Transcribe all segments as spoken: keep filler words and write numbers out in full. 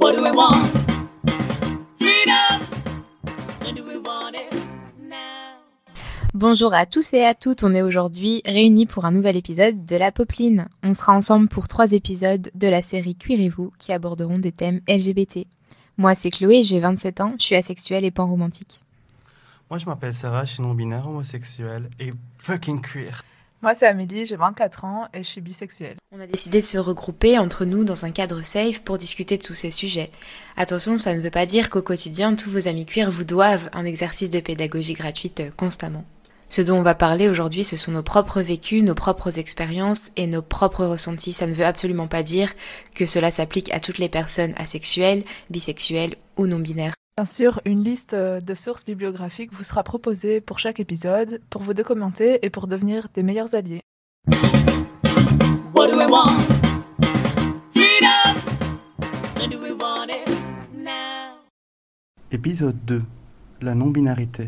What do we want? Freedom. When do we want it? Now. Bonjour à tous et à toutes, on est aujourd'hui réunis pour un nouvel épisode de La Popeline. On sera ensemble pour trois épisodes de la série Cuirez-vous qui aborderont des thèmes L G B T. Moi c'est Chloé, j'ai vingt-sept ans, je suis asexuelle et panromantique. Moi je m'appelle Sarah, je suis non-binaire, homosexuelle et fucking queer. Moi c'est Amélie, j'ai vingt-quatre ans et je suis bisexuelle. On a décidé de se regrouper entre nous dans un cadre safe pour discuter de tous ces sujets. Attention, ça ne veut pas dire qu'au quotidien, tous vos amis queer vous doivent un exercice de pédagogie gratuite euh, constamment. Ce dont on va parler aujourd'hui, ce sont nos propres vécus, nos propres expériences et nos propres ressentis. Ça ne veut absolument pas dire que cela s'applique à toutes les personnes asexuelles, bisexuelles ou non-binaires. Bien sûr, une liste de sources bibliographiques vous sera proposée pour chaque épisode, pour vous documenter et pour devenir des meilleurs alliés. What do we want? Freedom. When do we want it? Now. Épisode deux, la non-binarité.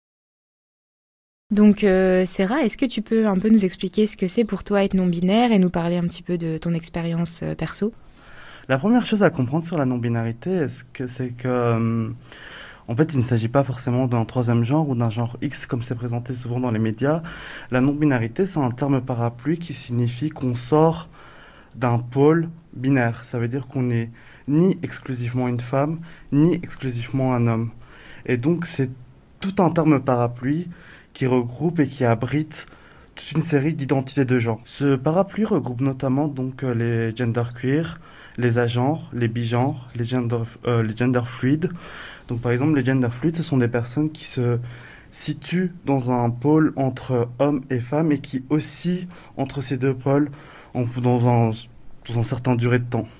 Donc euh, Sarah, est-ce que tu peux un peu nous expliquer ce que c'est pour toi être non-binaire et nous parler un petit peu de ton expérience euh, perso ? La première chose à comprendre sur la non-binarité, est-ce que c'est que, euh, en fait, il ne s'agit pas forcément d'un troisième genre ou d'un genre X comme c'est présenté souvent dans les médias. La non-binarité, c'est un terme parapluie qui signifie qu'on sort d'un pôle binaire. Ça veut dire qu'on n'est ni exclusivement une femme, ni exclusivement un homme. Et donc, c'est tout un terme parapluie qui regroupe et qui abrite toute une série d'identités de genre. Ce parapluie regroupe notamment donc les genderqueer, les agenres, les bigenres, les gender, euh, les gender fluides. Donc par exemple, les gender fluides, ce sont des personnes qui se situent dans un pôle entre hommes et femmes et qui oscillent entre ces deux pôles en, dans, un, dans un certain durée de temps.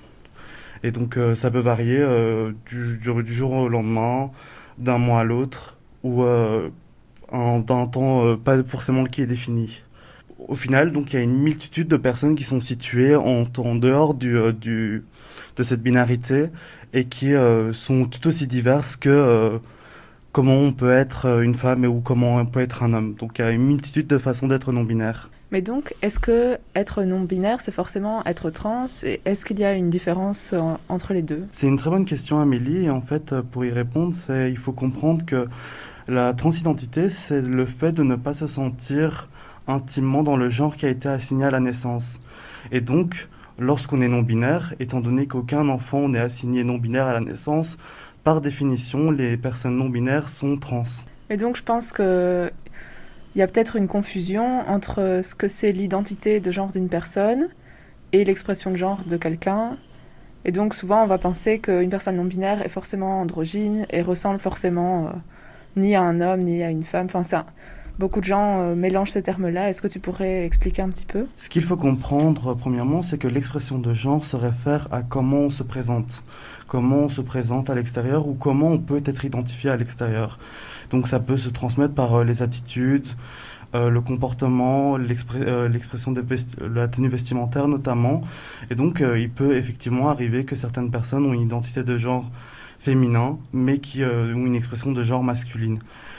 Et donc euh, ça peut varier euh, du, du, du jour au lendemain, d'un mois à l'autre, ou euh, un, d'un temps euh, pas forcément qui est défini. Au final, donc, il y a une multitude de personnes qui sont situées en, en dehors du, euh, du, de cette binarité et qui euh, sont tout aussi diverses que euh, comment on peut être une femme et ou comment on peut être un homme. Donc il y a une multitude de façons d'être non-binaire. Mais donc, est-ce que être non-binaire, c'est forcément être trans et est-ce qu'il y a une différence en, entre les deux ? C'est une très bonne question, Amélie. Et en fait, pour y répondre, c'est, il faut comprendre que la transidentité, c'est le fait de ne pas se sentir intimement dans le genre qui a été assigné à la naissance. Et donc, lorsqu'on est non-binaire, étant donné qu'aucun enfant n'est assigné non-binaire à la naissance, par définition, les personnes non-binaires sont trans. Et donc, je pense qu'il y a peut-être une confusion entre ce que c'est l'identité de genre d'une personne et l'expression de genre de quelqu'un. Et donc, souvent, on va penser qu'une personne non-binaire est forcément androgyne et ressemble forcément euh, ni à un homme, ni à une femme. Enfin, c'est un... Beaucoup de gens euh, mélangent ces termes-là. Est-ce que tu pourrais expliquer un petit peu ? Ce qu'il faut comprendre, premièrement, c'est que l'expression de genre se réfère à comment on se présente. Comment on se présente à l'extérieur ou comment on peut être identifié à l'extérieur. Donc ça peut se transmettre par euh, les attitudes, euh, le comportement, l'expré- euh, l'expression de vesti- la tenue vestimentaire notamment. Et donc euh, il peut effectivement arriver que certaines personnes ont une identité de genre féminin, mais qui euh, ont une expression de genre masculine.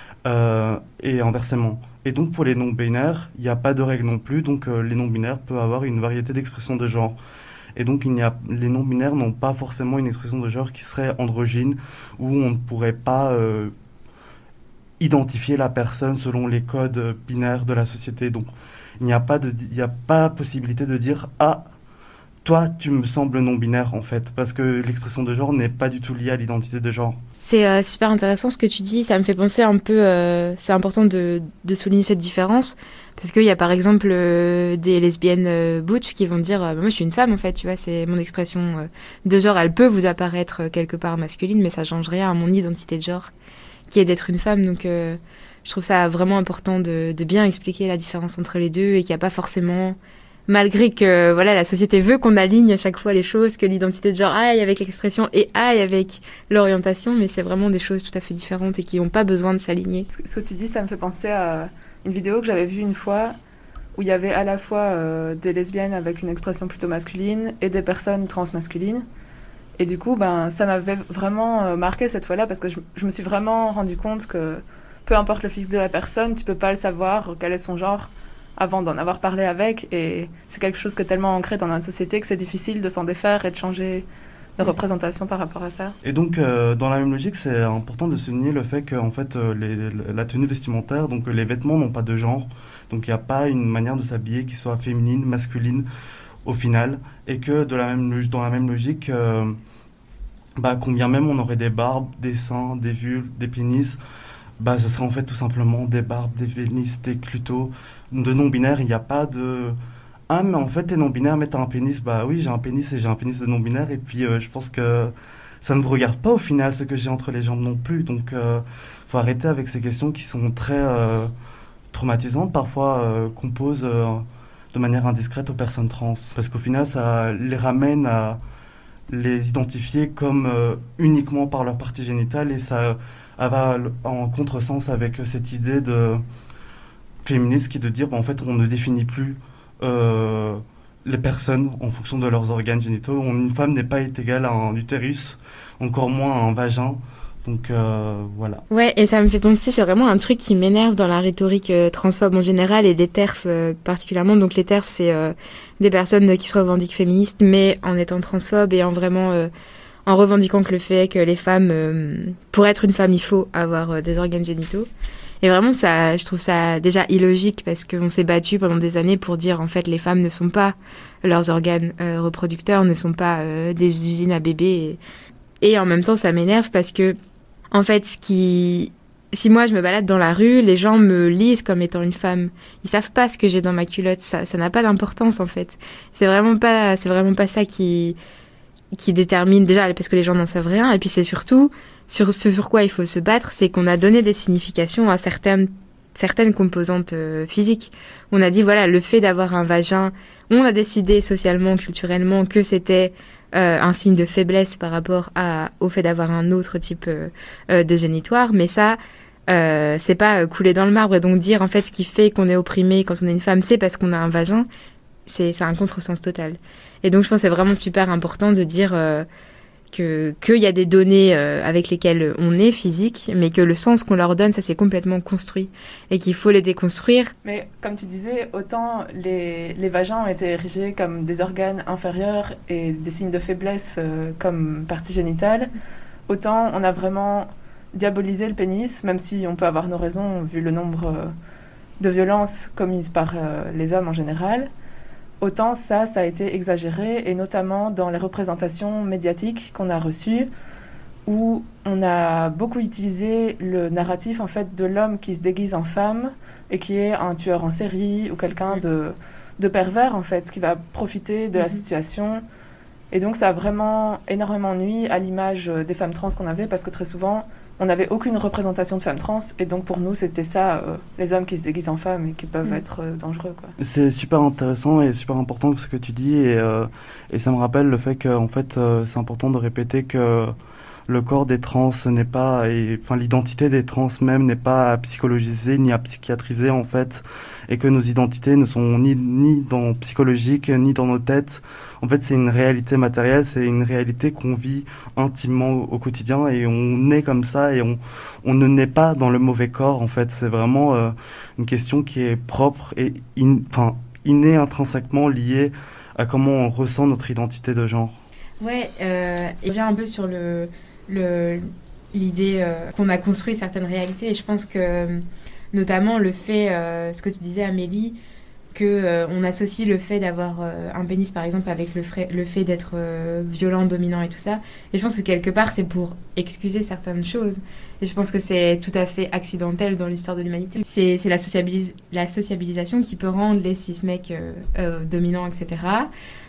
Euh, et inversement. Et donc pour les non-binaires, il n'y a pas de règle non plus, donc euh, les non-binaires peuvent avoir une variété d'expressions de genre. Et donc il n'y a, les non-binaires n'ont pas forcément une expression de genre qui serait androgyne, où on ne pourrait pas euh, identifier la personne selon les codes binaires de la société. Donc il n'y a pas de, il n'y a pas possibilité de dire « Ah, toi tu me sembles non-binaire en fait », parce que l'expression de genre n'est pas du tout liée à l'identité de genre. C'est euh, super intéressant ce que tu dis, ça me fait penser un peu, euh, c'est important de, de souligner cette différence, parce qu'il y a par exemple euh, des lesbiennes euh, butch qui vont dire euh, « moi je suis une femme en fait, tu vois, c'est mon expression euh, de genre, elle peut vous apparaître euh, quelque part masculine, mais ça change rien à mon identité de genre, qui est d'être une femme », donc euh, je trouve ça vraiment important de, de bien expliquer la différence entre les deux, et qu'il n'y a pas forcément... Malgré que voilà, la société veut qu'on aligne à chaque fois les choses, que l'identité de genre aille avec l'expression et aille avec l'orientation, mais c'est vraiment des choses tout à fait différentes et qui n'ont pas besoin de s'aligner. Ce que tu dis, ça me fait penser à une vidéo que j'avais vue une fois où il y avait à la fois euh, des lesbiennes avec une expression plutôt masculine et des personnes transmasculines. Et du coup, ben, ça m'avait vraiment euh, marqué cette fois-là parce que je, je me suis vraiment rendu compte que peu importe le physique de la personne, tu peux pas le savoir, quel est son genre, avant d'en avoir parlé avec, et c'est quelque chose qui est tellement ancré dans notre société que c'est difficile de s'en défaire et de changer de représentation par rapport à ça. Et donc, euh, dans la même logique, c'est important de souligner le fait que en fait, euh, les, la tenue vestimentaire, donc les vêtements n'ont pas de genre. Donc, il n'y a pas une manière de s'habiller qui soit féminine, masculine, au final. Et que de la même, dans la même logique, euh, bah, combien même on aurait des barbes, des seins, des vulves, des pénis, bah, ce serait en fait tout simplement des barbes, des pénis, des clutos. De non-binaire, il n'y a pas de... Ah, mais en fait, t'es non-binaire, mais t'as un pénis. Bah oui, j'ai un pénis et j'ai un pénis de non-binaire. Et puis, euh, je pense que ça ne vous regarde pas au final, ce que j'ai entre les jambes non plus. Donc, euh, faut arrêter avec ces questions qui sont très euh, traumatisantes, parfois, euh, qu'on pose euh, de manière indiscrète aux personnes trans. Parce qu'au final, ça les ramène à les identifier comme euh, uniquement par leur partie génitale. Et ça, ça va en contresens avec cette idée de féministe qui est de dire, bah, en fait, on ne définit plus Euh, les personnes en fonction de leurs organes génitaux. Une femme n'est pas égale à un utérus, encore moins à un vagin. Donc euh, voilà. Ouais, et ça me fait penser, c'est vraiment un truc qui m'énerve dans la rhétorique euh, transphobe en général et des TERF euh, particulièrement. Donc les TERF, c'est euh, des personnes qui se revendiquent féministes, mais en étant transphobes et en vraiment euh, en revendiquant que le fait que les femmes, euh, pour être une femme, il faut avoir euh, des organes génitaux. Et vraiment, ça, je trouve ça déjà illogique parce qu'on s'est battu pendant des années pour dire en fait les femmes ne sont pas leurs organes euh, reproducteurs, ne sont pas euh, des usines à bébés. Et, et en même temps, ça m'énerve parce que en fait, ce qui, si moi je me balade dans la rue, les gens me lisent comme étant une femme. Ils savent pas ce que j'ai dans ma culotte. Ça, ça n'a pas d'importance en fait. C'est vraiment pas, c'est vraiment pas ça qui, qui détermine déjà parce que les gens n'en savent rien. Et puis c'est surtout sur ce sur quoi il faut se battre, c'est qu'on a donné des significations à certaines, certaines composantes euh, physiques. On a dit, voilà, le fait d'avoir un vagin, on a décidé socialement, culturellement, que c'était euh, un signe de faiblesse par rapport à, au fait d'avoir un autre type euh, euh, de génitoire, mais ça, euh, c'est pas euh, couler dans le marbre. Et donc dire, en fait, ce qui fait qu'on est opprimé quand on est une femme, c'est parce qu'on a un vagin, c'est, c'est un contresens total. Et donc je pense que c'est vraiment super important de dire... Euh, que qu'il y a des données euh, avec lesquelles on est physique, mais que le sens qu'on leur donne, ça s'est complètement construit et qu'il faut les déconstruire. Mais comme tu disais, autant les, les vagins ont été érigés comme des organes inférieurs et des signes de faiblesse euh, comme partie génitale, autant on a vraiment diabolisé le pénis, même si on peut avoir nos raisons vu le nombre euh, de violences commises par euh, les hommes en général. Autant ça, ça a été exagéré, et notamment dans les représentations médiatiques qu'on a reçues, où on a beaucoup utilisé le narratif en fait, de l'homme qui se déguise en femme et qui est un tueur en série ou quelqu'un de, de pervers, en fait, qui va profiter de la situation. Et donc ça a vraiment énormément nui à l'image des femmes trans qu'on avait, parce que très souvent, on n'avait aucune représentation de femmes trans, et donc pour nous, c'était ça, euh, les hommes qui se déguisent en femmes et qui peuvent mmh. être euh, dangereux, quoi. C'est super intéressant et super important ce que tu dis, et, euh, et ça me rappelle le fait que en fait, euh, c'est important de répéter que le corps des trans n'est pas, et, enfin l'identité des trans même n'est pas à psychologiser ni à psychiatriser en fait, et que nos identités ne sont ni, ni dans psychologique ni dans nos têtes. En fait, c'est une réalité matérielle, c'est une réalité qu'on vit intimement au, au quotidien, et on est comme ça, et on, on ne naît pas dans le mauvais corps en fait. C'est vraiment euh, une question qui est propre et in, enfin, innée intrinsèquement liée à comment on ressent notre identité de genre. Ouais, euh, et je viens un peu sur le Le, l'idée euh, qu'on a construit certaines réalités, et je pense que notamment le fait, euh, ce que tu disais Amélie, que euh, on associe le fait d'avoir euh, un pénis par exemple avec le, frais, le fait d'être euh, violent, dominant et tout ça, et je pense que quelque part c'est pour excuser certaines choses, et je pense que c'est tout à fait accidentel dans l'histoire de l'humanité. C'est, c'est la, sociabilis- la sociabilisation qui peut rendre les cis-mecs euh, euh, dominants, et cetera.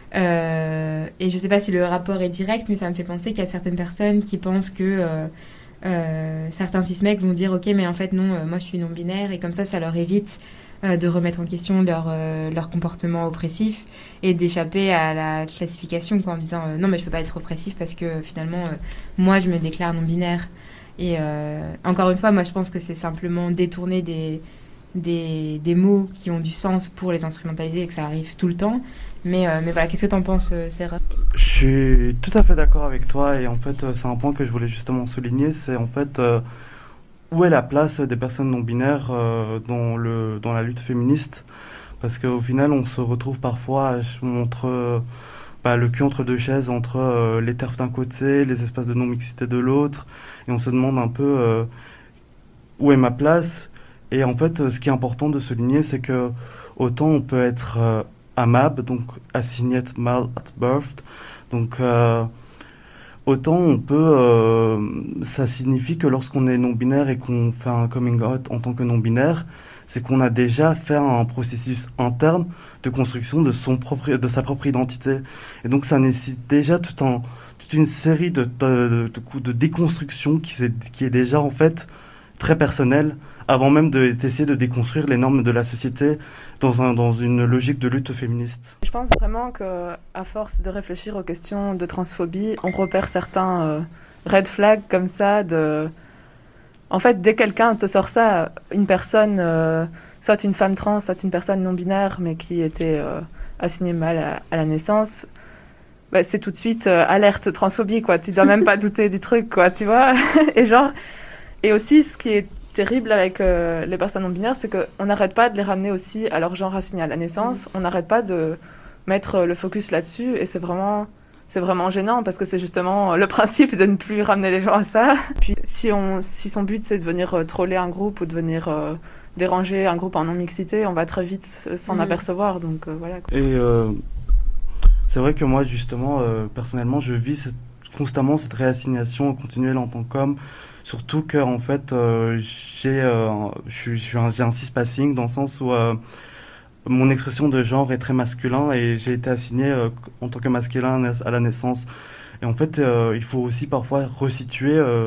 Euh, et je sais pas si le rapport est direct, mais ça me fait penser qu'il y a certaines personnes qui pensent que euh, euh, certains cis-mecs vont dire ok, mais en fait non, euh, moi je suis non-binaire, et comme ça ça leur évite euh, de remettre en question leur, euh, leur comportement oppressif et d'échapper à la classification, quoi, en disant euh, non mais je peux pas être oppressif parce que finalement euh, moi je me déclare non-binaire. Et euh, encore une fois, moi je pense que c'est simplement détourner des, des, des mots qui ont du sens pour les instrumentaliser, et que ça arrive tout le temps. Mais, euh, mais voilà, qu'est-ce que t'en penses, euh, Sarah ? Je suis tout à fait d'accord avec toi, et en fait, euh, c'est un point que je voulais justement souligner, c'est en fait euh, où est la place des personnes non-binaires euh, dans, le, dans la lutte féministe, parce qu'au final, on se retrouve parfois entre, bah, le cul entre deux chaises, entre euh, les TERF d'un côté, les espaces de non-mixité de l'autre, et on se demande un peu euh, où est ma place. Et en fait, ce qui est important de souligner, c'est que autant on peut être euh, A M A B, donc Assignate Male at Birth, donc euh, autant on peut, euh, ça signifie que lorsqu'on est non-binaire et qu'on fait un coming out en tant que non-binaire, c'est qu'on a déjà fait un processus interne de construction de, son propre, de sa propre identité. Et donc ça nécessite déjà tout un, toute une série de, de, de, de déconstruction qui est, qui est déjà en fait très personnelle, avant même d'essayer de, de déconstruire les normes de la société dans, un, dans une logique de lutte féministe. Je pense vraiment qu'à force de réfléchir aux questions de transphobie, on repère certains euh, red flags comme ça de... En fait, dès que quelqu'un te sort ça, une personne, euh, soit une femme trans, soit une personne non-binaire, mais qui était euh, assignée mâle à, à la naissance, bah, c'est tout de suite euh, alerte transphobie, quoi. Tu dois même pas douter du truc, quoi, tu vois. Et genre, et aussi, ce qui est terrible avec euh, les personnes non-binaires, c'est qu'on n'arrête pas de les ramener aussi à leur genre assigné à la naissance. On n'arrête pas de mettre le focus là-dessus, et c'est vraiment... C'est vraiment gênant parce que c'est justement le principe de ne plus ramener les gens à ça. Puis si, on, si son but c'est de venir euh, troller un groupe ou de venir euh, déranger un groupe en non-mixité, on va très vite s'en mmh. apercevoir. Donc euh, voilà. Quoi. Et euh, c'est vrai que moi justement, euh, personnellement, je vis cette, constamment cette réassignation continuelle en tant qu'homme. Surtout que en fait, euh, j'ai, euh, je suis un, j'ai un cispassing dans le sens où euh, mon expression de genre est très masculin et j'ai été assigné euh, en tant que masculin à la naissance. Et en fait, euh, il faut aussi parfois resituer euh,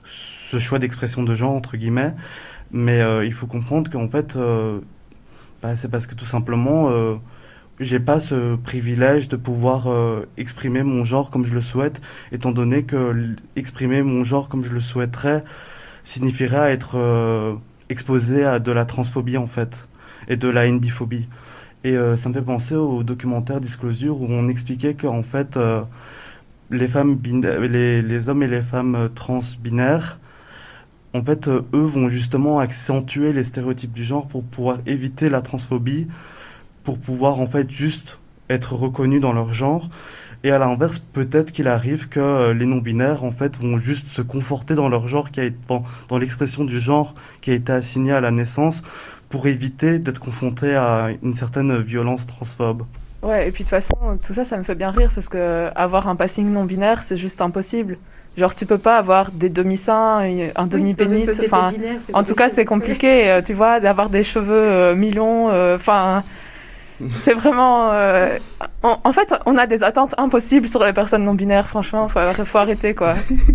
ce choix d'expression de genre, entre guillemets. Mais euh, il faut comprendre qu'en fait, euh, bah, c'est parce que tout simplement, euh, j'ai pas ce privilège de pouvoir euh, exprimer mon genre comme je le souhaite, étant donné que exprimer mon genre comme je le souhaiterais signifierait être euh, exposé à de la transphobie, en fait, et de la N B phobie. Et euh, ça me fait penser au documentaire Disclosure où on expliquait qu'en fait, euh, les, femmes bina- les, les hommes et les femmes euh, trans binaires, en fait, euh, eux vont justement accentuer les stéréotypes du genre pour pouvoir éviter la transphobie, pour pouvoir en fait juste être reconnus dans leur genre. Et à l'inverse, peut-être qu'il arrive que euh, les non-binaires en fait vont juste se conforter dans leur genre, qui a été, dans, dans l'expression du genre qui a été assignée à la naissance, pour éviter d'être confronté à une certaine violence transphobe. Ouais, et puis de toute façon, tout ça, ça me fait bien rire, parce que avoir un passing non-binaire, c'est juste impossible. Genre, tu peux pas avoir des demi-seins, un demi-pénis, oui, enfin, en tout cas, c'est compliqué, tu vois, d'avoir des cheveux euh, mi-longs, enfin... Euh, c'est vraiment... Euh, en, en fait, on a des attentes impossibles sur les personnes non-binaires, franchement, faut, faut arrêter, quoi.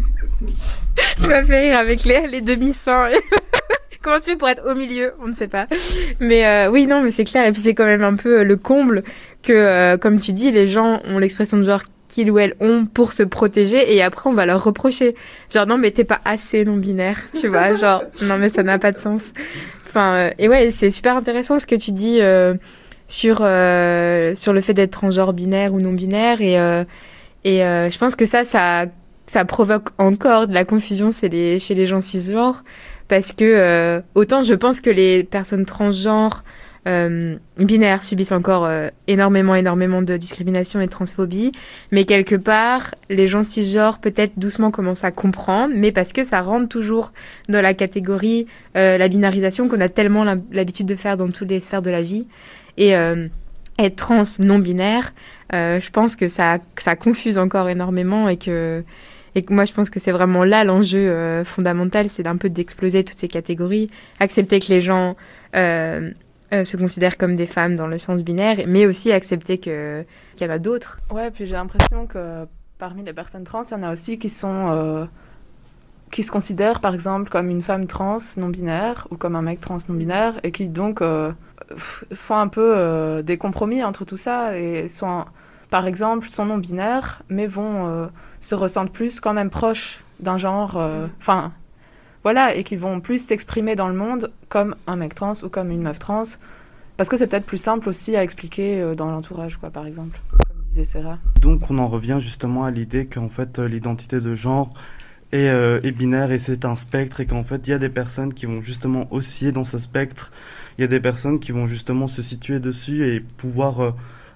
Tu m'as fait rire avec les, les demi-seins. Comment tu fais pour être au milieu? On ne sait pas. Mais euh, oui, non, mais c'est clair. Et puis c'est quand même un peu le comble que, euh, comme tu dis, les gens ont l'expression de genre qu'ils ou elles ont pour se protéger, et après on va leur reprocher. Genre, non, mais t'es pas assez non-binaire, tu vois. Genre, non, mais ça n'a pas de sens. Enfin, euh, et ouais, c'est super intéressant ce que tu dis euh, sur, euh, sur le fait d'être transgenre binaire ou non-binaire. Et, euh, et euh, je pense que ça, ça, ça provoque encore de la confusion chez les, chez les gens cisgenres. Parce que euh, autant je pense que les personnes transgenres euh, binaires subissent encore euh, énormément, énormément de discrimination et de transphobie, mais quelque part, les gens cisgenres peut-être doucement commencent à comprendre, mais parce que ça rentre toujours dans la catégorie euh, la binarisation qu'on a tellement l'habitude de faire dans toutes les sphères de la vie. Et euh, être trans non-binaire, euh, je pense que ça, ça confuse encore énormément, et que... Et moi, je pense que c'est vraiment là l'enjeu euh, fondamental, c'est d'un peu d'exploser toutes ces catégories, accepter que les gens euh, euh, se considèrent comme des femmes dans le sens binaire, mais aussi accepter que, qu'il y en a d'autres. Ouais, puis j'ai l'impression que parmi les personnes trans, il y en a aussi qui sont euh, qui se considèrent, par exemple, comme une femme trans non-binaire ou comme un mec trans non-binaire, et qui donc euh, font un peu euh, des compromis entre tout ça, et sont, par exemple, sont non-binaires, mais vont... Euh, se ressentent plus quand même proches d'un genre, enfin, euh, voilà, et qui vont plus s'exprimer dans le monde comme un mec trans ou comme une meuf trans, parce que c'est peut-être plus simple aussi à expliquer euh, dans l'entourage, quoi, par exemple, comme disait Sarah. Donc on en revient justement à l'idée qu'en fait euh, l'identité de genre est, euh, est binaire, et c'est un spectre, et qu'en fait il y a des personnes qui vont justement osciller dans ce spectre, il y a des personnes qui vont justement se situer dessus et pouvoir... Euh,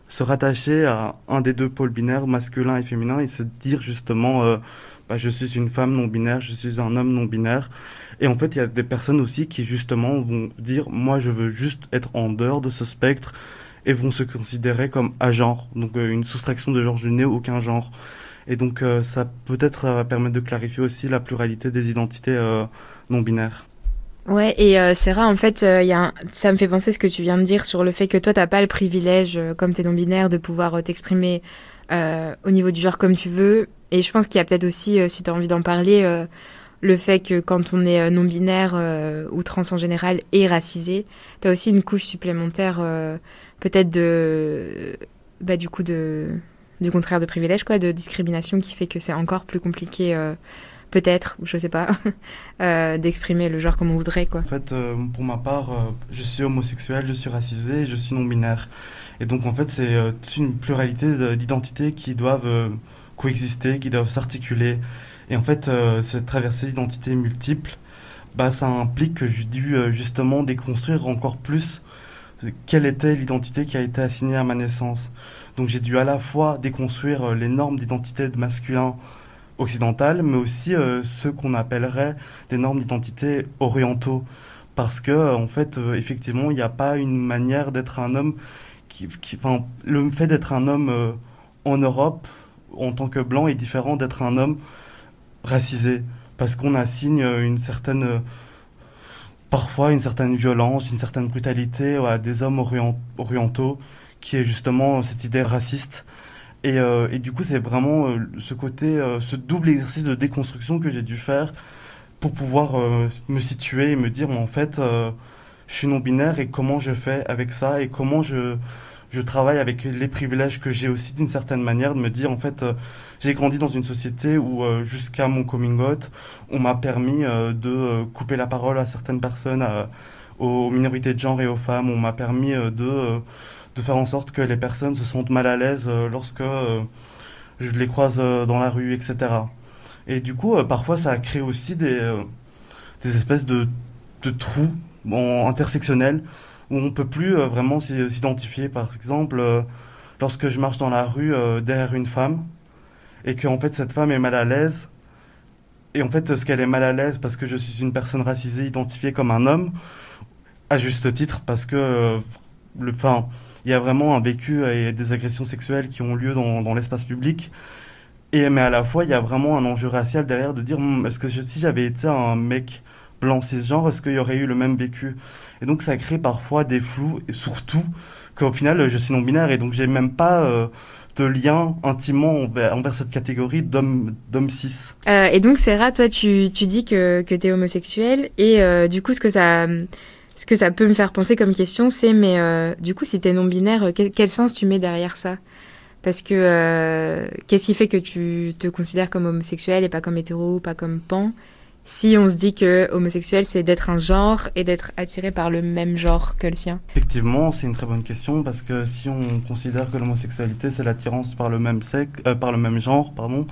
se rattacher à un des deux pôles binaires, masculin et féminin, et se dire justement euh, bah, je suis une femme non binaire, je suis un homme non binaire. Et en fait, il y a des personnes aussi qui justement vont dire moi je veux juste être en dehors de ce spectre et vont se considérer comme agenre, donc euh, une soustraction de genre, je n'ai aucun genre. Et donc euh, ça peut-être euh, permettre de clarifier aussi la pluralité des identités euh, non binaires. Ouais, et euh, Sarah, en fait, euh, y a un- ça me fait penser ce que tu viens de dire sur le fait que toi, t'as pas le privilège, euh, comme t'es non-binaire, de pouvoir euh, t'exprimer euh, au niveau du genre comme tu veux. Et je pense qu'il y a peut-être aussi, euh, si t'as envie d'en parler, euh, le fait que quand on est euh, non-binaire euh, ou trans en général et racisé, t'as aussi une couche supplémentaire, euh, peut-être de, bah, du coup, de, du contraire de privilège, quoi, de discrimination qui fait que c'est encore plus compliqué. Euh, peut-être, ou je sais pas, euh, d'exprimer le genre comme on voudrait, quoi. En fait, euh, pour ma part, euh, je suis homosexuel, je suis racisé et je suis non-binaire. Et donc en fait, c'est euh, toute une pluralité de- d'identités qui doivent euh, coexister, qui doivent s'articuler. Et en fait, euh, cette traversée d'identités multiples, bah, ça implique que j'ai dû euh, justement déconstruire encore plus euh, quelle était l'identité qui a été assignée à ma naissance. Donc j'ai dû à la fois déconstruire euh, les normes d'identité de masculin occidentales, mais aussi euh, ceux qu'on appellerait des normes d'identité orientaux. Parce que, euh, en fait, euh, effectivement, il n'y a pas une manière d'être un homme qui, qui- enfin, le fait d'être un homme euh, en Europe, en tant que blanc, est différent d'être un homme racisé. Parce qu'on assigne euh, une certaine, euh, parfois une certaine violence, une certaine brutalité à des hommes orient- orientaux, qui est justement cette idée raciste. Et, euh, et du coup, c'est vraiment euh, ce côté, euh, ce double exercice de déconstruction que j'ai dû faire pour pouvoir euh, me situer et me dire, mais en fait, euh, je suis non-binaire et comment je fais avec ça et comment je, je travaille avec les privilèges que j'ai aussi d'une certaine manière, de me dire, en fait, euh, j'ai grandi dans une société où, euh, jusqu'à mon coming out, on m'a permis euh, de euh, couper la parole à certaines personnes, à- aux minorités de genre et aux femmes. On m'a permis euh, de... euh, de faire en sorte que les personnes se sentent mal à l'aise euh, lorsque euh, je les croise euh, dans la rue, et cetera. Et du coup, euh, parfois, ça a créé aussi des, euh, des espèces de, de trous bon, intersectionnels où on peut plus euh, vraiment s'y- s'identifier. Par exemple, euh, lorsque je marche dans la rue euh, derrière une femme et que en fait cette femme est mal à l'aise, et en fait ce qu'elle est mal à l'aise parce que je suis une personne racisée identifiée comme un homme, à juste titre, parce que euh, le, enfin, il y a vraiment un vécu et des agressions sexuelles qui ont lieu dans, dans l'espace public. Et, mais à la fois, il y a vraiment un enjeu racial derrière de dire, Hum, est-ce que je- si j'avais été un mec blanc cisgenre, est-ce qu'il y aurait eu le même vécu? Et donc ça crée parfois des flous, et surtout qu'au final, je suis non-binaire, et donc j'ai même pas euh, de lien intimement envers, envers cette catégorie d'homme d'homme cis. Euh, et donc, Sarah, toi, tu, tu dis que, que t'es homosexuel, et euh, du coup, ce que ça, ce que ça peut me faire penser comme question, c'est, mais euh, du coup, si t'es non-binaire, euh, quel, quel sens tu mets derrière ça? Parce que euh, qu'est-ce qui fait que tu te considères comme homosexuel et pas comme hétéro, pas comme pan? Si on se dit que homosexuel, c'est d'être un genre et d'être attiré par le même genre que le sien. Effectivement, c'est une très bonne question parce que si on considère que l'homosexualité c'est l'attirance par le même sexe, euh, par le même genre, pardon,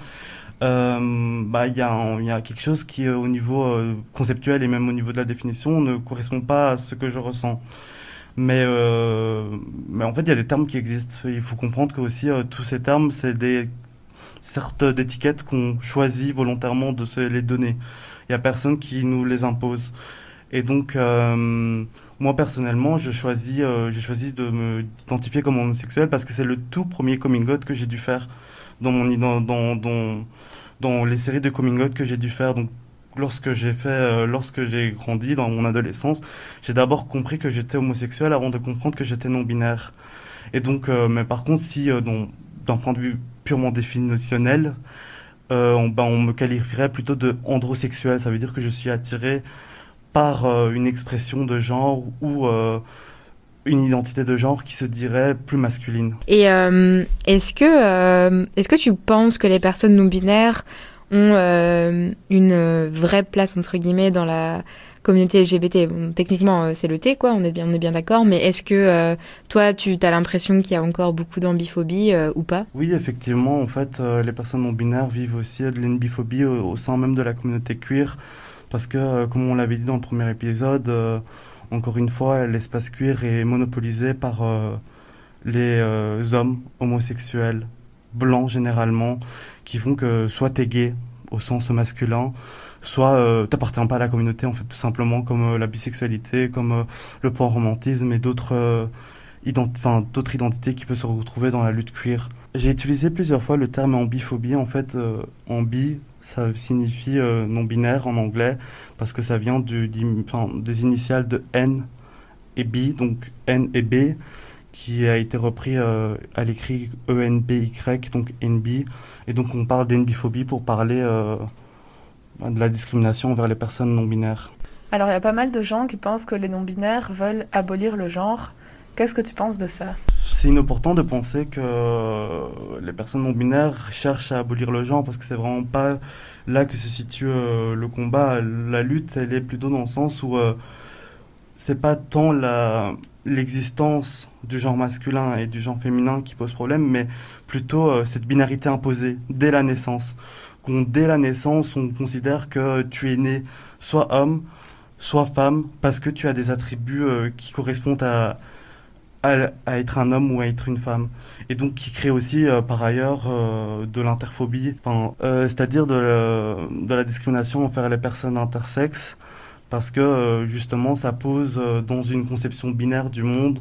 euh, bah il y a un- il y a quelque chose qui euh, au niveau euh, conceptuel et même au niveau de la définition ne correspond pas à ce que je ressens. Mais euh, mais en fait il y a des termes qui existent. Il faut comprendre que aussi euh, tous ces termes c'est des sortes d'étiquettes qu'on choisit volontairement de se les donner. Il y a personne qui nous les impose. Et donc, euh, moi personnellement, je choisis, euh, j'ai choisi de me identifier comme homosexuel parce que c'est le tout premier coming out que j'ai dû faire dans mon id- dans, dans, dans, dans les séries de coming out que j'ai dû faire. Donc, lorsque j'ai fait, euh, lorsque j'ai grandi dans mon adolescence, j'ai d'abord compris que j'étais homosexuel avant de comprendre que j'étais non-binaire. Et donc, euh, mais par contre, si euh, dans- d'un point de vue purement définitionnel, euh, on, ben, on me qualifierait plutôt de androsexuel. Ça veut dire que je suis attiré par euh, une expression de genre ou euh, une identité de genre qui se dirait plus masculine. Et euh, est-ce que, euh, est-ce que tu penses que les personnes non-binaires ont euh, une vraie place, entre guillemets, dans la communauté L G B T? Bon, techniquement, euh, c'est le T, quoi, on est bien, on est bien d'accord, mais est-ce que euh, toi, tu as l'impression qu'il y a encore beaucoup d'ambiphobie euh, ou pas? Oui, effectivement, en fait, euh, les personnes non binaires vivent aussi de l'ambiphobie au, au sein même de la communauté queer, parce que, euh, comme on l'avait dit dans le premier épisode, euh, encore une fois, l'espace queer est monopolisé par euh, les euh, hommes homosexuels, blancs généralement, qui font que soit t'es gay au sens masculin, soit euh, t'appartiens pas à la communauté, en fait, tout simplement, comme euh, la bisexualité, comme euh, le panromantisme et d'autres euh, ident- enfin, d'autres identités qui peuvent se retrouver dans la lutte queer. J'ai utilisé plusieurs fois le terme ambiphobie. En fait, euh, ambi, ça signifie euh, non-binaire en anglais, parce que ça vient du, d'im- enfin, des initiales de N et B, donc N et B, qui a été repris euh, à l'écrit E N B Y, donc N B. Et donc on parle d'enbiphobie pour parler euh, de la discrimination envers les personnes non-binaires. Alors, il y a pas mal de gens qui pensent que les non-binaires veulent abolir le genre. Qu'est-ce que tu penses de ça? C'est inopportun de penser que euh, les personnes non-binaires cherchent à abolir le genre, parce que c'est vraiment pas là que se situe euh, le combat. La lutte, elle est plutôt dans le sens où euh, c'est pas tant la, l'existence du genre masculin et du genre féminin qui pose problème, mais plutôt euh, cette binarité imposée dès la naissance. Qu'on, dès la naissance, on considère que tu es né soit homme, soit femme, parce que tu as des attributs euh, qui correspondent à, à, à être un homme ou à être une femme. Et donc qui crée aussi euh, par ailleurs euh, de l'interphobie, enfin, euh, c'est-à-dire de, le- de la discrimination envers les personnes intersexes, parce que euh, justement ça pose euh, dans une conception binaire du monde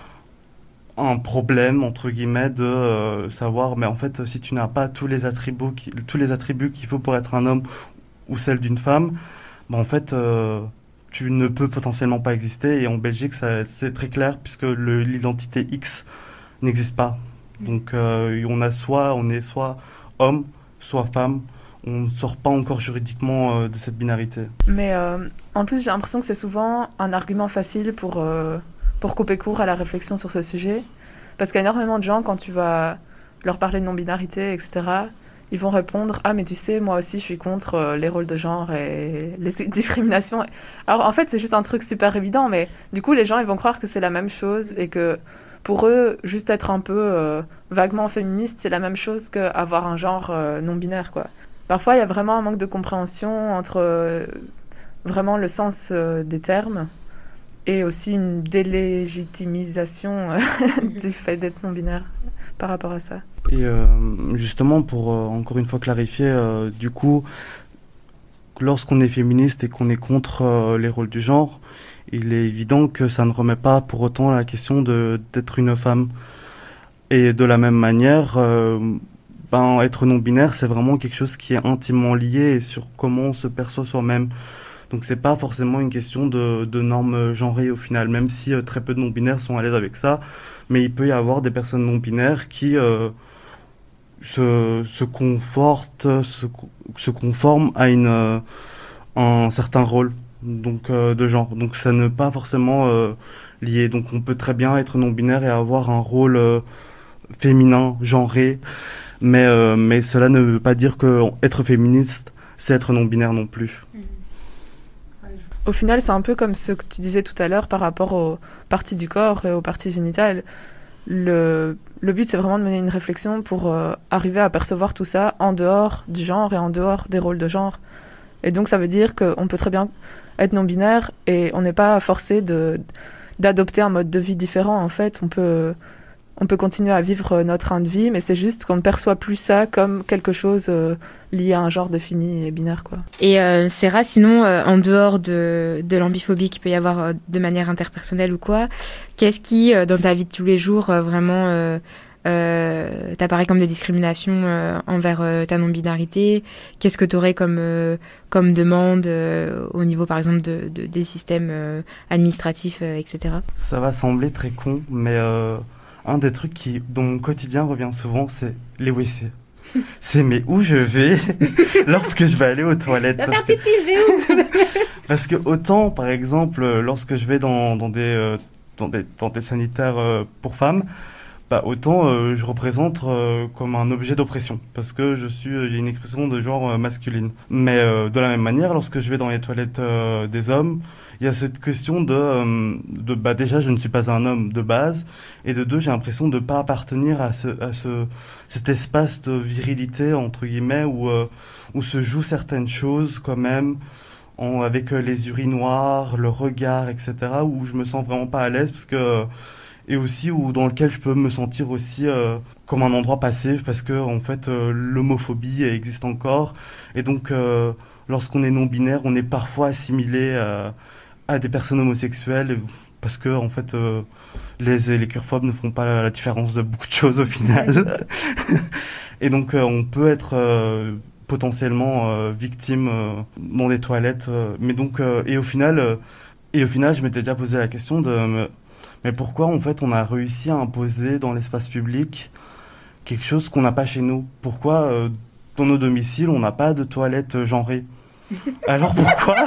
un problème entre guillemets de euh, savoir, mais en fait si tu n'as pas tous les attributs qui- tous les attributs qu'il faut pour être un homme ou celle d'une femme, bah, en fait euh, tu ne peux potentiellement pas exister. Et en Belgique ça, c'est très clair, puisque le, l'identité X n'existe pas. Donc euh, on a soit on est soit homme, soit femme. On ne sort pas encore juridiquement euh, de cette binarité. Mais euh, en plus, j'ai l'impression que c'est souvent un argument facile pour, euh, pour couper court à la réflexion sur ce sujet. Parce qu'il y a énormément de gens, quand tu vas leur parler de non-binarité, et cetera, ils vont répondre « Ah, mais tu sais, moi aussi, je suis contre euh, les rôles de genre et les discriminations. » Alors, en fait, c'est juste un truc super évident, mais du coup, les gens, ils vont croire que c'est la même chose et que pour eux, juste être un peu euh, vaguement féministe, c'est la même chose qu'avoir un genre euh, non-binaire, quoi. Parfois, il y a vraiment un manque de compréhension entre euh, vraiment le sens euh, des termes et aussi une délégitimisation euh, du fait d'être non-binaire par rapport à ça. Et euh, justement, pour euh, encore une fois clarifier, euh, du coup, lorsqu'on est féministe et qu'on est contre euh, les rôles du genre, il est évident que ça ne remet pas pour autant la question de, d'être une femme. Et de la même manière, euh, ben, être non-binaire, c'est vraiment quelque chose qui est intimement lié sur comment on se perçoit soi-même. Donc c'est pas forcément une question de, de normes genrées au final, même si euh, très peu de non-binaires sont à l'aise avec ça. Mais il peut y avoir des personnes non-binaires qui euh, se, se confortent, se, se conforment à une, euh, un certain rôle donc, euh, de genre. Donc ça n'est pas forcément euh, lié. Donc on peut très bien être non-binaire et avoir un rôle euh, féminin, genré. Mais, euh, mais cela ne veut pas dire que être féministe, c'est être non-binaire non plus. Au final, c'est un peu comme ce que tu disais tout à l'heure par rapport aux parties du corps et aux parties génitales. Le, le but, c'est vraiment de mener une réflexion pour euh, arriver à percevoir tout ça en dehors du genre et en dehors des rôles de genre. Et donc, ça veut dire qu'on peut très bien être non-binaire et on n'est pas forcé de, d'adopter un mode de vie différent. En fait, on peut... On peut continuer à vivre notre train de vie, mais c'est juste qu'on ne perçoit plus ça comme quelque chose euh, lié à un genre défini et binaire, quoi. Et euh, Sarah, sinon, euh, en dehors de, de l'ambiphobie qu'il peut y avoir euh, de manière interpersonnelle ou quoi, qu'est-ce qui, euh, dans ta vie de tous les jours, euh, vraiment euh, euh, t'apparaît comme des discriminations euh, envers euh, ta non-binarité? Qu'est-ce que tu aurais comme, euh, comme demande euh, au niveau, par exemple, de, de, des systèmes euh, administratifs, euh, et cetera? Ça va sembler très con, mais... Euh... Un des trucs qui, dans mon quotidien, revient souvent, c'est les W C. C'est mais où je vais lorsque je vais aller aux toilettes. Ça va parce faire que, pipi, je vais où? parce que autant, par exemple, lorsque je vais dans, dans, des, euh, dans, des, dans des sanitaires euh, pour femmes, bah, autant euh, je représente euh, comme un objet d'oppression, parce que je suis, j'ai une expression de genre euh, masculine. Mais euh, de la même manière, lorsque je vais dans les toilettes euh, des hommes, il y a cette question de, euh, de bah déjà je ne suis pas un homme de base, et de deux j'ai l'impression de pas appartenir à ce à ce cet espace de virilité entre guillemets où euh, où se jouent certaines choses quand même, en, avec euh, les urinoirs, le regard, et cetera, où je me sens vraiment pas à l'aise, parce que et aussi ou dans lequel je peux me sentir aussi euh, comme un endroit passé parce que en fait euh, l'homophobie existe encore et donc euh, lorsqu'on est non-binaire on est parfois assimilé euh, à des personnes homosexuelles parce que en fait euh, les, les queerphobes ne font pas la, la différence de beaucoup de choses au final et donc euh, on peut être euh, potentiellement euh, victime euh, dans des toilettes euh, mais donc euh, et au final euh, et au final je m'étais déjà posé la question de me mais pourquoi, en fait, on a réussi à imposer dans l'espace public quelque chose qu'on n'a pas chez nous? Pourquoi, euh, dans nos domiciles, on n'a pas de toilettes euh, genrées? Alors pourquoi?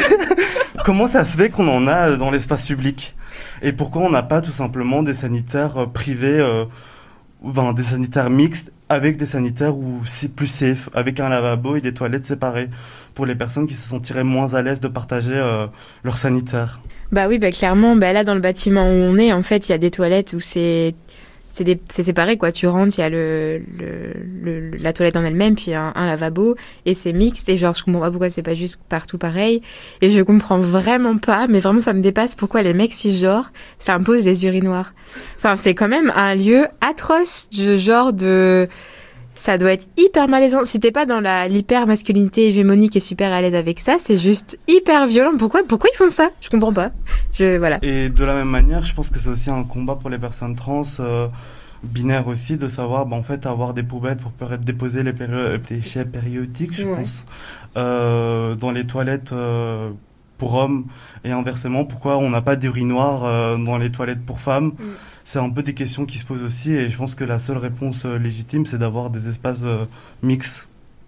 Comment ça se fait qu'on en a euh, dans l'espace public? Et pourquoi on n'a pas tout simplement des sanitaires euh, privés, euh, enfin, des sanitaires mixtes, avec des sanitaires où c'est plus safe, avec un lavabo et des toilettes séparées, pour les personnes qui se sentiraient moins à l'aise de partager euh, leur sanitaire? Bah oui, bah clairement, bah là dans le bâtiment où on est, en fait, il y a des toilettes où c'est c'est, des, c'est séparé quoi. Tu rentres, il y a le, le, le la toilette en elle-même, puis un, un lavabo et c'est mixte. Et genre je comprends pas pourquoi c'est pas juste partout pareil. Et je comprends vraiment pas, mais vraiment ça me dépasse pourquoi les mecs cisgenres ça impose les urinoirs. Enfin c'est quand même un lieu atroce, de genre de ça doit être hyper malaisant. Si t'es pas dans la, l'hyper masculinité hégémonique et super à l'aise avec ça, c'est juste hyper violent. Pourquoi, pourquoi ils font ça? Je comprends pas. Je, voilà. Et de la même manière, je pense que c'est aussi un combat pour les personnes trans, euh, binaires aussi, de savoir, bah, en fait, avoir des poubelles pour pouvoir déposer les péri- déchets périodiques, je Ouais. pense, euh, dans les toilettes euh, pour hommes. Et inversement, pourquoi on n'a pas d'urinoir euh, dans les toilettes pour femmes? Mm. C'est un peu des questions qui se posent aussi, et je pense que la seule réponse euh, légitime, c'est d'avoir des espaces euh, mixtes.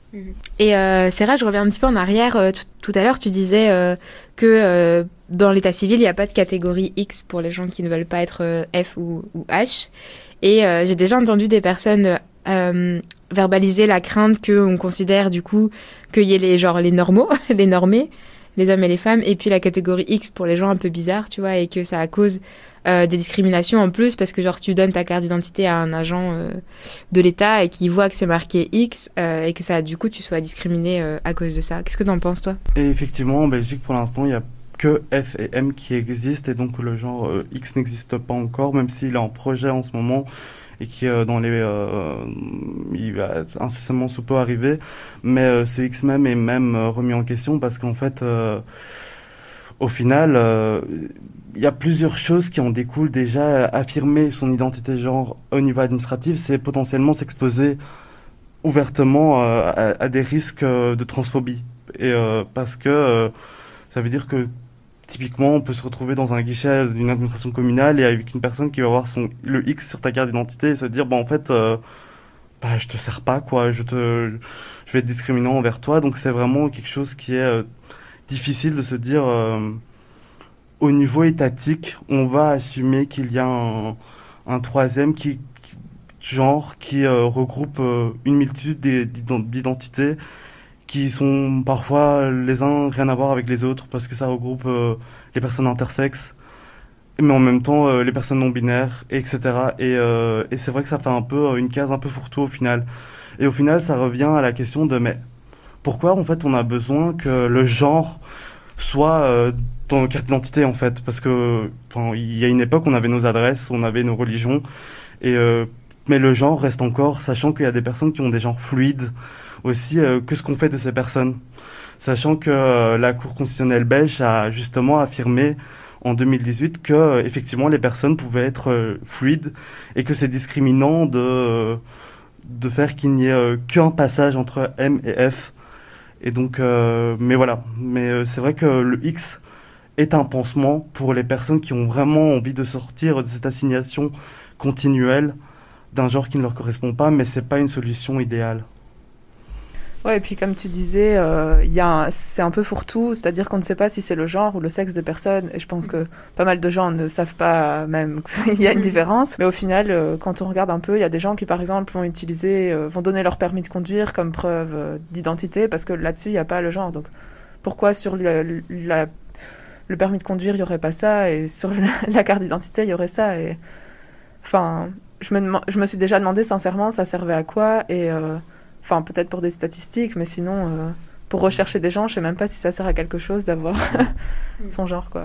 Et euh, Sarah, je reviens un petit peu en arrière. Euh, tout, tout à l'heure, tu disais euh, que euh, dans l'état civil, il n'y a pas de catégorie X pour les gens qui ne veulent pas être euh, F ou, ou H. Et euh, j'ai déjà entendu des personnes euh, verbaliser la crainte qu'on considère du coup qu'il y ait les, genre, les normaux, les normés, les hommes et les femmes, et puis la catégorie X pour les gens un peu bizarres, tu vois, et que ça cause euh, des discriminations en plus parce que genre tu donnes ta carte d'identité à un agent euh, de l'État et qu'il voit que c'est marqué X euh, et que ça du coup tu sois discriminé euh, à cause de ça. Qu'est-ce que t'en penses toi? Et effectivement, en Belgique, pour l'instant, il n'y a que F et M qui existent, et donc le genre euh, X n'existe pas encore, même s'il est en projet en ce moment, et qui euh, dans les euh, il va incessamment sous peu arriver, mais euh, ce X même est même euh, remis en question parce qu'en fait euh, au final euh, il y a plusieurs choses qui en découlent. Déjà, affirmer son identité de genre au niveau administratif, c'est potentiellement s'exposer ouvertement euh, à, à des risques euh, de transphobie, et euh, parce que euh, ça veut dire que typiquement, on peut se retrouver dans un guichet d'une administration communale et avec une personne qui va voir son, le X sur ta carte d'identité et se dire, bah, en fait, euh, bah, je te sers pas, quoi, je te, je vais être discriminant envers toi. Donc, c'est vraiment quelque chose qui est euh, difficile de se dire, euh, au niveau étatique, on va assumer qu'il y a un, un troisième qui, qui- genre qui euh, regroupe euh, une multitude d'ident- d'identités qui sont parfois les uns rien à voir avec les autres parce que ça regroupe euh, les personnes intersexes, mais en même temps euh, les personnes non binaires, et etc. Et, euh, et c'est vrai que ça fait un peu euh, une case un peu fourre-tout au final. Et au final, ça revient à la question de mais pourquoi en fait on a besoin que le genre soit euh, dans nos cartes d'identité en fait, parce que enfin il y a une époque on avait nos adresses, on avait nos religions, et euh, mais le genre reste encore, sachant qu'il y a des personnes qui ont des genres fluides aussi, euh, que ce qu'on fait de ces personnes, sachant que euh, la Cour constitutionnelle belge a justement affirmé en deux mille dix-huit que euh, effectivement les personnes pouvaient être euh, fluides et que c'est discriminant de euh, de faire qu'il n'y ait euh, qu'un passage entre M et F. Et donc, euh, mais voilà, mais euh, c'est vrai que le X est un pansement pour les personnes qui ont vraiment envie de sortir de cette assignation continuelle d'un genre qui ne leur correspond pas, mais c'est pas une solution idéale. Ouais, et puis comme tu disais, euh, il y a un- c'est un peu fourre-tout, c'est-à-dire qu'on ne sait pas si c'est le genre ou le sexe des personnes, et je pense que pas mal de gens ne savent pas même qu'il y a une différence. Mais au final, euh, quand on regarde un peu, il y a des gens qui, par exemple, vont utiliser, euh, vont donner leur permis de conduire comme preuve euh, d'identité, parce que là-dessus, il n'y a pas le genre. Donc, pourquoi sur le, la- le permis de conduire, il n'y aurait pas ça, et sur la, la carte d'identité, il y aurait ça, et... Enfin, je me, deman- je me suis déjà demandé sincèrement, ça servait à quoi, et... euh, Enfin, peut-être pour des statistiques, mais sinon, euh, pour rechercher des gens, je sais même pas si ça sert à quelque chose d'avoir son genre, quoi.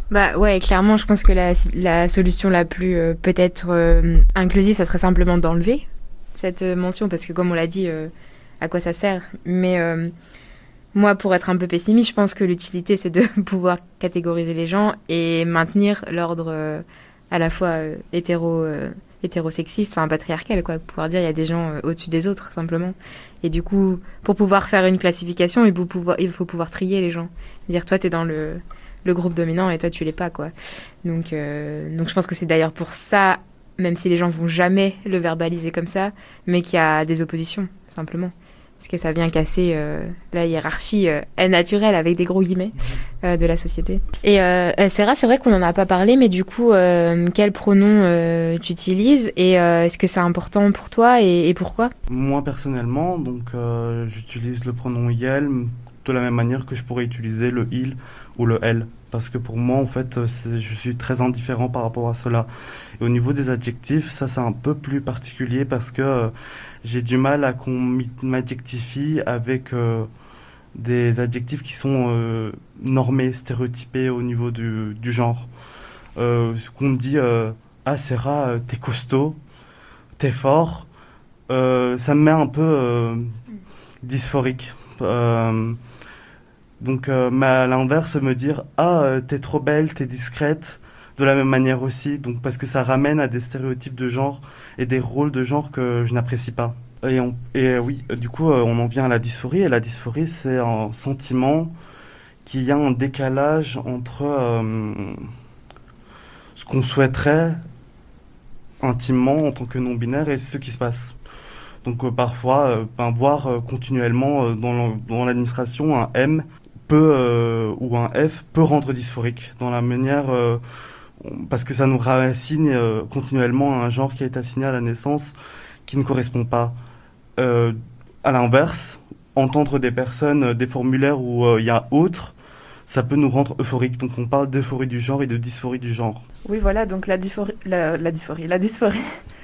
Bah ouais, clairement, je pense que la, la solution la plus euh, peut-être euh, inclusive, ça serait simplement d'enlever cette euh, mention, parce que comme on l'a dit, euh, à quoi ça sert? Mais euh, moi, pour être un peu pessimiste, je pense que l'utilité, c'est de pouvoir catégoriser les gens et maintenir l'ordre euh, à la fois euh, hétéro, euh, hétérosexiste, enfin patriarcal, quoi. Pouvoir dire il y a des gens euh, au-dessus des autres, simplement. Et du coup, pour pouvoir faire une classification, il faut pouvoir, il faut pouvoir trier les gens. Dire, toi, t'es dans le... le groupe dominant et toi tu l'es pas, quoi. Donc, euh, donc je pense que c'est d'ailleurs pour ça, même si les gens vont jamais le verbaliser comme ça, mais qu'il y a des oppositions, simplement. Parce que ça vient casser euh, la hiérarchie euh, naturelle, avec des gros guillemets, euh, de la société. Et euh, Sarah, c'est vrai qu'on n'en a pas parlé, mais du coup, euh, quel pronom euh, tu utilises et euh, est-ce que c'est important pour toi et, et pourquoi? Moi personnellement, donc euh, j'utilise le pronom yel de la même manière que je pourrais utiliser le il ou le elle. Parce que pour moi, en fait, c'est, je suis très indifférent par rapport à cela. Et au niveau des adjectifs, ça, c'est un peu plus particulier parce que euh, j'ai du mal à qu'on m'adjectifie avec euh, des adjectifs qui sont euh, normés, stéréotypés au niveau du, du genre. Euh, qu'on me dit euh, « Ah, Sarah, euh, t'es costaud, t'es fort euh, », ça me met un peu euh, dysphorique. Euh, Donc, euh, mais à l'inverse, me dire « Ah, euh, t'es trop belle, t'es discrète », de la même manière aussi, donc parce que ça ramène à des stéréotypes de genre et des rôles de genre que je n'apprécie pas. Et, on, et euh, oui, du coup, euh, on en vient à la dysphorie, et la dysphorie, c'est un sentiment qu'il y a un décalage entre euh, ce qu'on souhaiterait intimement en tant que non-binaire et ce qui se passe. Donc euh, parfois, euh, ben, voir euh, continuellement euh, dans, dans l'administration un M peut euh, ou un F peut rendre dysphorique dans la manière euh, parce que ça nous rassigne euh, continuellement à un genre qui a été assigné à la naissance qui ne correspond pas. Euh, à l'inverse, entendre des personnes, euh, des formulaires où il euh, y a autre, ça peut nous rendre euphoriques. Donc on parle d'euphorie du genre et de dysphorie du genre. Oui, voilà, donc la dysphorie, la, la dysphorie, la dysphorie.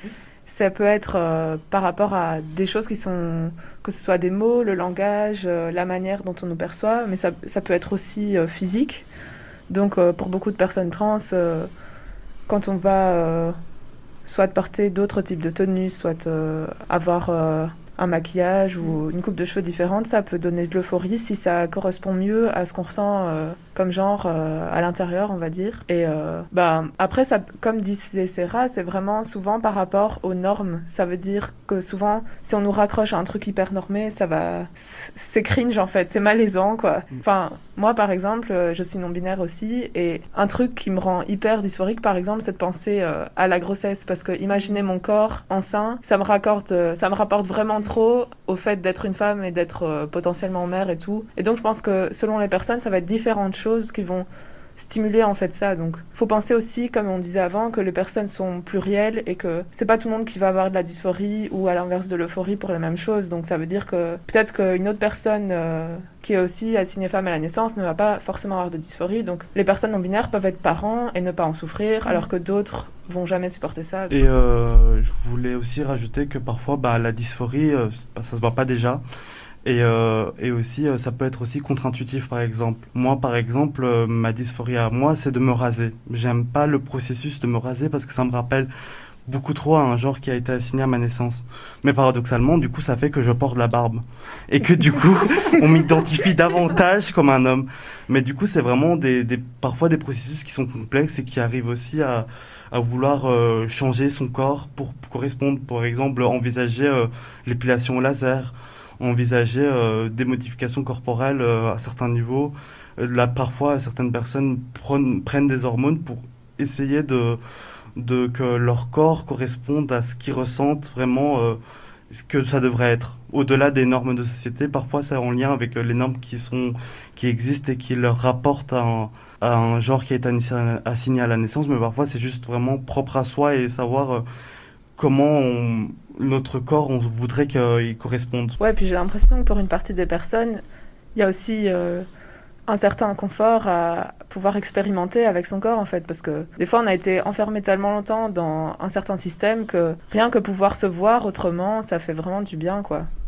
Ça peut être euh, par rapport à des choses qui sont, que ce soit des mots, le langage, euh, la manière dont on nous perçoit, mais ça, ça peut être aussi euh, physique. Donc euh, pour beaucoup de personnes trans, euh, quand on va euh, soit porter d'autres types de tenues, soit euh, avoir euh, un maquillage ou une coupe de cheveux différente, ça peut donner de l'euphorie si ça correspond mieux à ce qu'on ressent euh, comme genre euh, à l'intérieur, on va dire. Et euh, bah, après, ça, comme disait Sarah, c'est vraiment souvent par rapport aux normes. Ça veut dire que souvent, si on nous raccroche à un truc hyper normé, ça va... C'est cringe, en fait. C'est malaisant, quoi. Enfin, moi, par exemple, je suis non-binaire aussi, et un truc qui me rend hyper dysphorique, par exemple, c'est de penser euh, à la grossesse, parce que imaginer mon corps enceint, ça me raccorde, euh, ça me rapporte vraiment trop au fait d'être une femme et d'être euh, potentiellement mère et tout. Et donc, je pense que selon les personnes, ça va être différentes choses qui vont stimuler en fait ça. Donc faut penser aussi, comme on disait avant, que les personnes sont plurielles et que c'est pas tout le monde qui va avoir de la dysphorie ou à l'inverse de l'euphorie pour la même chose. Donc ça veut dire que peut-être qu'une autre personne euh, qui est aussi assignée femme à la naissance ne va pas forcément avoir de dysphorie. Donc les personnes non binaires peuvent être parents et ne pas en souffrir, alors que d'autres vont jamais supporter ça. Et euh, je voulais aussi rajouter que parfois bah, la dysphorie, euh, ça se voit pas déjà. Et, euh, et aussi, euh, ça peut être aussi contre-intuitif, par exemple. Moi, par exemple, euh, ma dysphorie à moi, c'est de me raser. J'aime pas le processus de me raser parce que ça me rappelle beaucoup trop à un genre qui a été assigné à ma naissance. Mais paradoxalement, du coup, ça fait que je porte la barbe. Et que du coup, on m'identifie davantage comme un homme. Mais du coup, c'est vraiment des, des, parfois des processus qui sont complexes et qui arrivent aussi à, à vouloir euh, changer son corps pour, pour correspondre. Par exemple, envisager euh, l'épilation au laser, envisager euh, des modifications corporelles euh, à certains niveaux. Euh, là, parfois, certaines personnes prennent, prennent des hormones pour essayer de, de que leur corps corresponde à ce qu'ils ressentent vraiment, euh, ce que ça devrait être. Au-delà des normes de société, parfois c'est en lien avec euh, les normes qui, sont, qui existent et qui leur rapportent à un, à un genre qui a été assigné à la naissance, mais parfois c'est juste vraiment propre à soi et savoir euh, comment on, notre corps, on voudrait qu'il corresponde. Ouais, puis j'ai l'impression que pour une partie des personnes, il y a aussi euh, un certain confort à pouvoir expérimenter avec son corps, en fait, parce que des fois, on a été enfermé tellement longtemps dans un certain système que rien que pouvoir se voir autrement, ça fait vraiment du bien, quoi.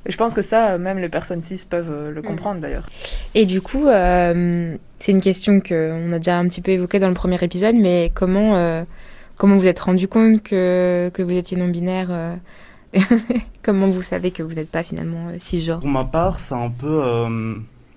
Et je pense que ça, même les personnes cis peuvent euh, le comprendre mmh. d'ailleurs. Et du coup, euh, c'est une question qu'on a déjà un petit peu évoquée dans le premier épisode, mais comment, euh, comment vous êtes rendu compte que, que vous étiez non-binaire euh, comment vous savez que vous n'êtes pas finalement euh, cisgenre? Pour ma part, c'est un peu... Euh,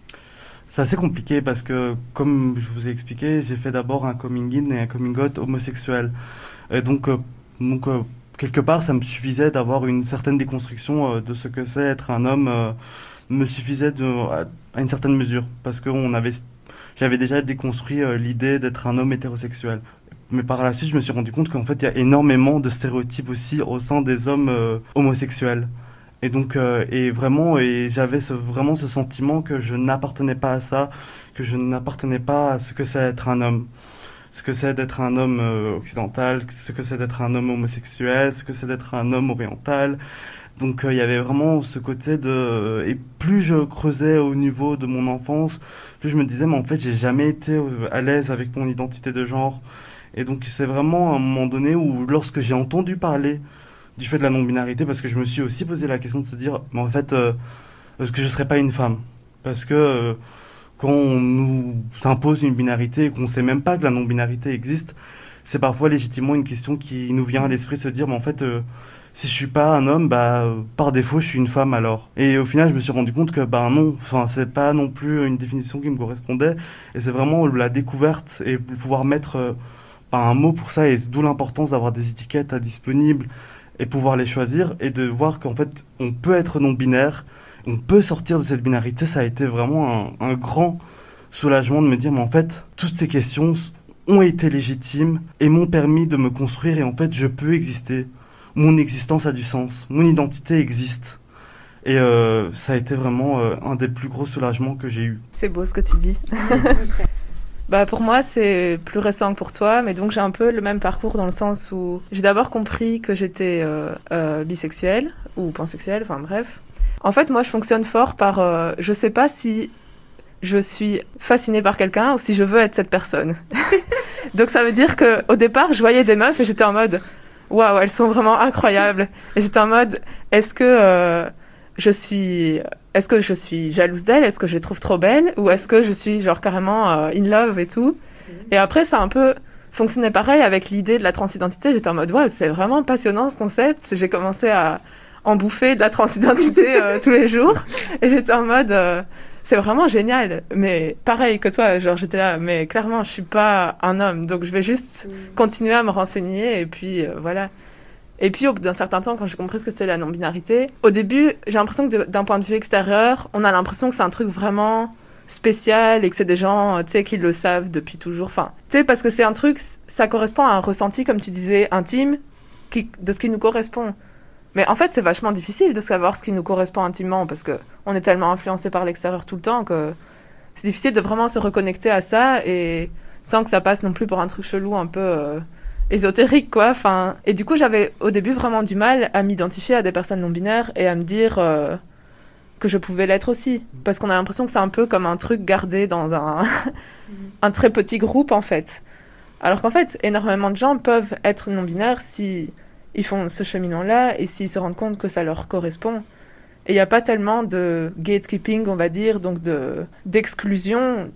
c'est assez compliqué parce que, comme je vous ai expliqué, j'ai fait d'abord un coming in et un coming out homosexuel. Et donc, euh, donc euh, quelque part, ça me suffisait d'avoir une certaine déconstruction euh, de ce que c'est être un homme, euh, me suffisait de, à, à une certaine mesure. Parce que on avait, j'avais déjà déconstruit euh, l'idée d'être un homme hétérosexuel. Mais par la suite, je me suis rendu compte qu'en fait, il y a énormément de stéréotypes aussi au sein des hommes euh, homosexuels. Et donc, euh, et vraiment, et j'avais ce, vraiment ce sentiment que je n'appartenais pas à ça, que je n'appartenais pas à ce que c'est être un homme. Ce que c'est d'être un homme euh, occidental, ce que c'est d'être un homme homosexuel, ce que c'est d'être un homme oriental. Donc, il euh, y avait vraiment ce côté de... Et plus je creusais au niveau de mon enfance, plus je me disais, mais en fait, j'ai jamais été à l'aise avec mon identité de genre. Et donc, c'est vraiment à un moment donné où, lorsque j'ai entendu parler du fait de la non-binarité, parce que je me suis aussi posé la question de se dire, mais en fait, euh, est-ce que je ne serais pas une femme? Parce que euh, quand on nous impose une binarité et qu'on ne sait même pas que la non-binarité existe, c'est parfois légitimement une question qui nous vient à l'esprit de se dire, mais en fait, euh, si je ne suis pas un homme, bah, euh, par défaut, je suis une femme alors. Et au final, je me suis rendu compte que, bah non, enfin, c'est pas non plus une définition qui me correspondait, et c'est vraiment la découverte et pouvoir mettre... Euh, un mot pour ça, et d'où l'importance d'avoir des étiquettes à disponibles et pouvoir les choisir et de voir qu'en fait on peut être non-binaire, on peut sortir de cette binarité. Ça a été vraiment un, un grand soulagement de me dire mais en fait toutes ces questions ont été légitimes et m'ont permis de me construire, et en fait je peux exister, mon existence a du sens, mon identité existe. Et euh, ça a été vraiment euh, un des plus gros soulagements que j'ai eu. C'est beau ce que tu dis. Bah pour moi, c'est plus récent que pour toi, mais donc j'ai un peu le même parcours dans le sens où j'ai d'abord compris que j'étais euh, euh, bisexuelle ou pansexuelle, enfin bref. En fait, moi, je fonctionne fort par... Euh, je sais pas si je suis fascinée par quelqu'un ou si je veux être cette personne. Donc ça veut dire qu'au départ, je voyais des meufs et j'étais en mode « Waouh, elles sont vraiment incroyables !» Et j'étais en mode « Est-ce que euh, je suis... » Est-ce que je suis jalouse d'elle? Est-ce que je les trouve trop belles? Ou est-ce que je suis genre carrément euh, in love et tout? mmh. Et après, ça a un peu fonctionné pareil avec l'idée de la transidentité. J'étais en mode, ouais, c'est vraiment passionnant ce concept. J'ai commencé à en bouffer de la transidentité euh, tous les jours. Et j'étais en mode, euh, c'est vraiment génial. Mais pareil que toi, genre j'étais là, mais clairement, je suis pas un homme. Donc je vais juste mmh. continuer à me renseigner et puis euh, voilà. Et puis, au bout d'un certain temps, quand j'ai compris ce que c'était la non-binarité, au début, j'ai l'impression que de, d'un point de vue extérieur, on a l'impression que c'est un truc vraiment spécial et que c'est des gens, tu sais, qui le savent depuis toujours. Enfin, tu sais, parce que c'est un truc, ça correspond à un ressenti, comme tu disais, intime, qui, de ce qui nous correspond. Mais en fait, c'est vachement difficile de savoir ce qui nous correspond intimement, parce que on est tellement influencé par l'extérieur tout le temps que c'est difficile de vraiment se reconnecter à ça et sans que ça passe non plus pour un truc chelou un peu... Euh, ésotérique quoi, enfin, et du coup j'avais au début vraiment du mal à m'identifier à des personnes non binaires et à me dire euh, que je pouvais l'être aussi, parce qu'on a l'impression que c'est un peu comme un truc gardé dans un un très petit groupe en fait, alors qu'en fait énormément de gens peuvent être non binaires si ils font ce cheminement là et s'ils se rendent compte que ça leur correspond, et il n'y a pas tellement de gatekeeping on va dire, donc de d'exclusion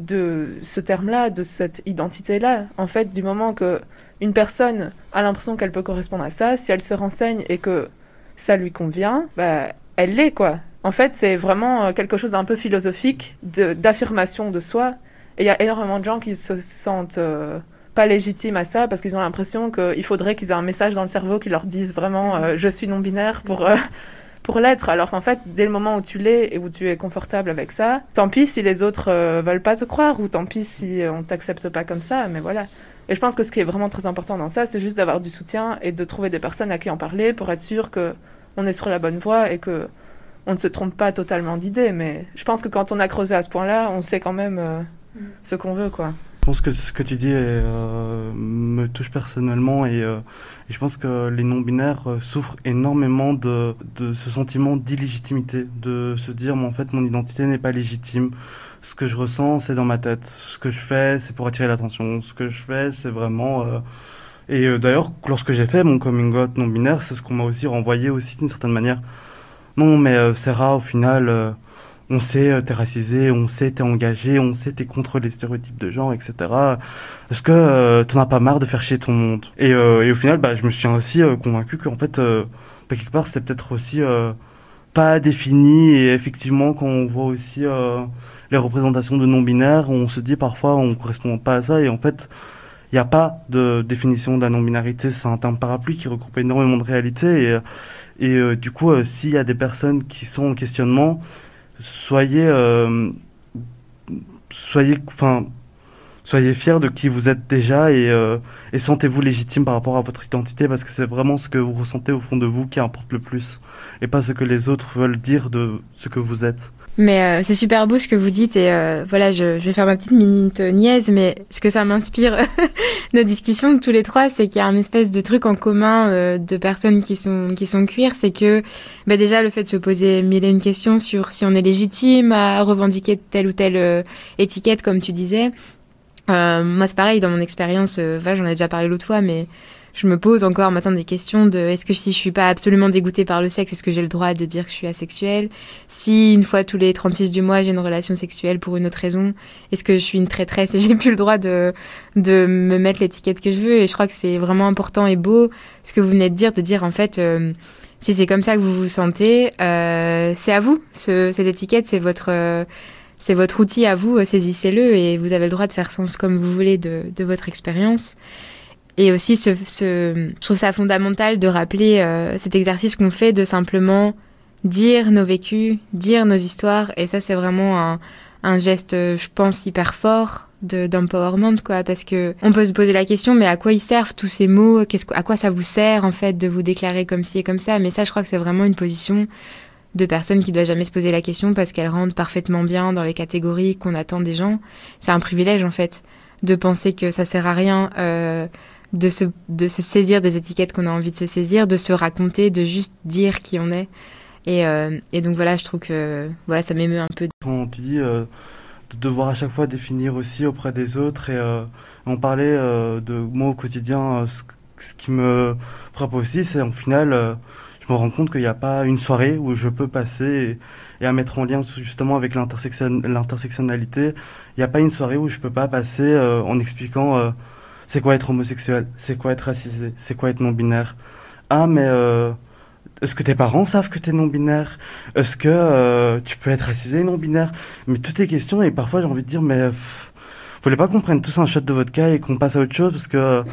de ce terme-là, de cette identité-là. En fait, du moment que une personne a l'impression qu'elle peut correspondre à ça, si elle se renseigne et que ça lui convient, bah, elle l'est, quoi. En fait, c'est vraiment quelque chose d'un peu philosophique, de, d'affirmation de soi. Et il y a énormément de gens qui se sentent euh, pas légitimes à ça, parce qu'ils ont l'impression qu'il faudrait qu'ils aient un message dans le cerveau qui leur dise vraiment euh, « je suis non-binaire » pour... Euh, pour l'être, alors qu'en fait, dès le moment où tu l'es et où tu es confortable avec ça, tant pis si les autres euh, veulent pas te croire, ou tant pis si euh, on t'accepte pas comme ça, mais voilà. Et je pense que ce qui est vraiment très important dans ça, c'est juste d'avoir du soutien et de trouver des personnes à qui en parler pour être sûr que on est sur la bonne voie et que on ne se trompe pas totalement d'idée. Mais je pense que quand on a creusé à ce point-là, on sait quand même euh, mmh. ce qu'on veut, quoi. Je pense que ce que tu dis est, euh, me touche personnellement, et, euh, et je pense que les non-binaires euh, souffrent énormément de, de ce sentiment d'illégitimité, de se dire mais en fait mon identité n'est pas légitime, ce que je ressens c'est dans ma tête, ce que je fais c'est pour attirer l'attention, ce que je fais c'est vraiment... Euh... Et euh, d'ailleurs lorsque j'ai fait mon coming out non-binaire, c'est ce qu'on m'a aussi renvoyé aussi d'une certaine manière. non, mais euh, Sarah, au final, euh, on sait, euh, t'es racisé, on sait, t'es engagé, on sait, t'es contre les stéréotypes de genre, et cetera. Est-ce que euh, t'en as pas marre de faire chier ton monde? Et, euh, et au final, bah, je me suis aussi euh, convaincu qu'en fait, euh, bah, quelque part, c'était peut-être aussi euh, pas défini. Et effectivement, quand on voit aussi euh, les représentations de non-binaires, on se dit parfois, on correspond pas à ça. Et en fait, il n'y a pas de définition de la non-binarité. C'est un terme parapluie qui regroupe énormément de réalités. Et, et euh, du coup, euh, s'il y a des personnes qui sont en questionnement, soyez, euh, soyez, enfin, soyez fiers de qui vous êtes déjà et, euh, et sentez-vous légitime par rapport à votre identité parce que c'est vraiment ce que vous ressentez au fond de vous qui importe le plus et pas ce que les autres veulent dire de ce que vous êtes. Mais euh, c'est super beau ce que vous dites et euh, voilà, je, je vais faire ma petite minute niaise, mais ce que ça m'inspire nos discussions tous les trois, c'est qu'il y a un espèce de truc en commun euh, de personnes qui sont qui sont queer, c'est que bah déjà le fait de se poser mille et une questions sur si on est légitime à revendiquer telle ou telle euh, étiquette, comme tu disais. Euh, moi c'est pareil dans mon expérience, euh, va, j'en ai déjà parlé l'autre fois, mais je me pose encore maintenant des questions de est-ce que si je suis pas absolument dégoûtée par le sexe, est-ce que j'ai le droit de dire que je suis asexuelle? Si une fois tous les trente-six du mois j'ai une relation sexuelle pour une autre raison, est-ce que je suis une traîtresse et j'ai plus le droit de, de me mettre l'étiquette que je veux? Et je crois que c'est vraiment important et beau ce que vous venez de dire, de dire en fait euh, si c'est comme ça que vous vous sentez, euh, c'est à vous, ce, cette étiquette c'est votre... Euh, c'est votre outil à vous, saisissez-le et vous avez le droit de faire sens comme vous voulez de, de votre expérience. Et aussi, ce, ce, je trouve ça fondamental de rappeler euh, cet exercice qu'on fait de simplement dire nos vécus, dire nos histoires. Et ça, c'est vraiment un, un geste, je pense, hyper fort de, d'empowerment, quoi. Parce que on peut se poser la question, mais à quoi ils servent tous ces mots? Qu'est-ce, à quoi ça vous sert, en fait, de vous déclarer comme ci et comme ça? Mais ça, je crois que c'est vraiment une position de personnes qui ne doivent jamais se poser la question parce qu'elles rentrent parfaitement bien dans les catégories qu'on attend des gens. C'est un privilège, en fait, de penser que ça sert à rien euh, de, se, de se saisir des étiquettes qu'on a envie de se saisir, de se raconter, de juste dire qui on est. Et, euh, et donc voilà, je trouve que voilà, ça m'émeut un peu. Quand tu dis euh, de devoir à chaque fois définir aussi auprès des autres et euh, on parlait euh, de moi au quotidien, euh, ce, ce qui me frappe aussi, c'est en final... Euh, je me rends compte qu'il n'y a pas une soirée où je peux passer et, et à mettre en lien justement avec l'intersection, l'intersectionnalité. Il n'y a pas une soirée où je peux pas passer euh, en expliquant euh, c'est quoi être homosexuel, c'est quoi être racisé, c'est quoi être non-binaire. Ah mais euh, est-ce que tes parents savent que tu es non-binaire? Est-ce que euh, tu peux être racisé et non-binaire? Mais toutes ces questions et parfois j'ai envie de dire mais pff, vous voulez pas qu'on prenne tous un shot de vodka et qu'on passe à autre chose parce que...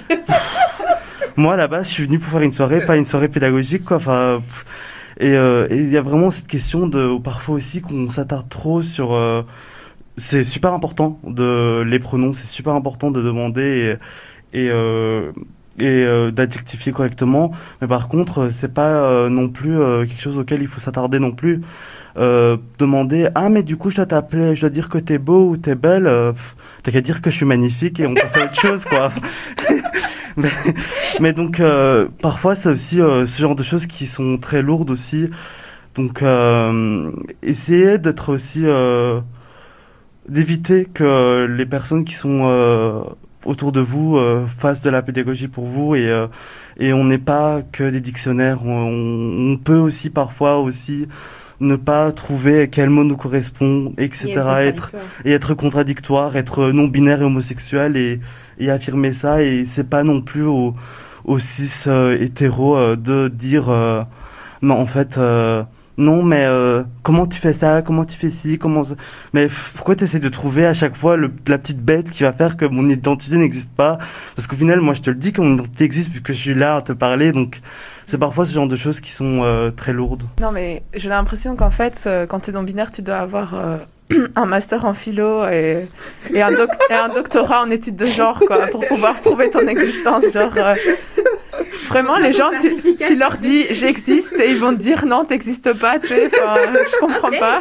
Moi, à la base, je suis venu pour faire une soirée, pas une soirée pédagogique, quoi. Enfin, pff, et euh, et il y a vraiment cette question de parfois aussi qu'on s'attarde trop sur. Euh, c'est super important de les pronoms, c'est super important de demander et et, euh, et euh, d'adjectifier correctement. Mais par contre, c'est pas euh, non plus euh, quelque chose auquel il faut s'attarder non plus. Euh, demander ah mais du coup je dois t'appeler, je dois dire que t'es beau ou t'es belle. Euh, pff, t'as qu'à dire que je suis magnifique et on passe à autre chose, quoi. Mais, mais donc euh, parfois c'est aussi euh, ce genre de choses qui sont très lourdes aussi. Donc euh, essayez d'être aussi euh, d'éviter que les personnes qui sont euh, autour de vous euh, fassent de la pédagogie pour vous et euh, et on n'est pas que des dictionnaires. On, on peut aussi parfois aussi ne pas trouver quel mot nous correspond, et cetera. Et être, et être contradictoire, être non-binaire et homosexuel et, et affirmer ça. Et c'est pas non plus aux, aux cis euh, hétéros euh, de dire euh, non, en fait, euh, non, mais euh, comment tu fais ça? Comment tu fais ci? Comment ça... Mais f- pourquoi tu essaies de trouver à chaque fois le, la petite bête qui va faire que mon identité n'existe pas? Parce qu'au final, moi, je te le dis que mon identité existe vu que je suis là à te parler. Donc, c'est parfois ce genre de choses qui sont euh, très lourdes. Non, mais j'ai l'impression qu'en fait, euh, quand t'es non-binaire, tu dois avoir euh, un master en philo et, et, un doc- et un doctorat en études de genre, quoi, pour pouvoir prouver ton existence. Genre, euh, vraiment, les gens, tu, tu leur dis j'existe et ils vont te dire non, t'existes pas, tu sais, je comprends pas.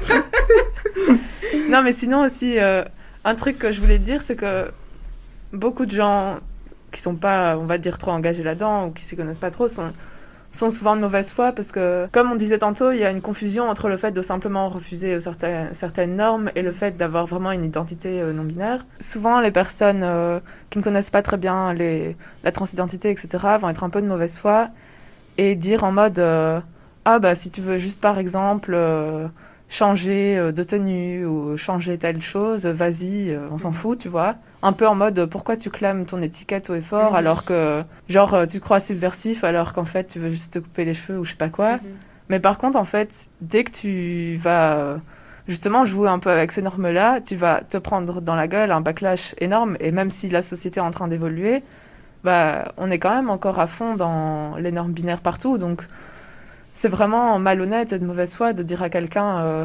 Non, mais sinon aussi, euh, un truc que je voulais dire, c'est que beaucoup de gens qui sont pas, on va dire, trop engagés là-dedans ou qui s'y connaissent pas trop sont, sont souvent de mauvaise foi parce que, comme on disait tantôt, il y a une confusion entre le fait de simplement refuser certaines, certaines normes et le fait d'avoir vraiment une identité euh, non-binaire. Souvent, les personnes euh, qui ne connaissent pas très bien les, la transidentité, et cetera, vont être un peu de mauvaise foi et dire en mode euh, ah bah si tu veux juste par exemple euh, changer euh, de tenue ou changer telle chose, vas-y, euh, on s'en fout, tu vois. Un peu en mode pourquoi tu clames ton étiquette haut et fort Mhm. alors que genre euh, tu te crois subversif alors qu'en fait tu veux juste te couper les cheveux ou je sais pas quoi. Mhm. Mais par contre en fait dès que tu vas euh, justement jouer un peu avec ces normes-là, tu vas te prendre dans la gueule un backlash énorme et même si la société est en train d'évoluer, bah on est quand même encore à fond dans les normes binaires partout, donc c'est vraiment malhonnête et de mauvaise foi de dire à quelqu'un euh,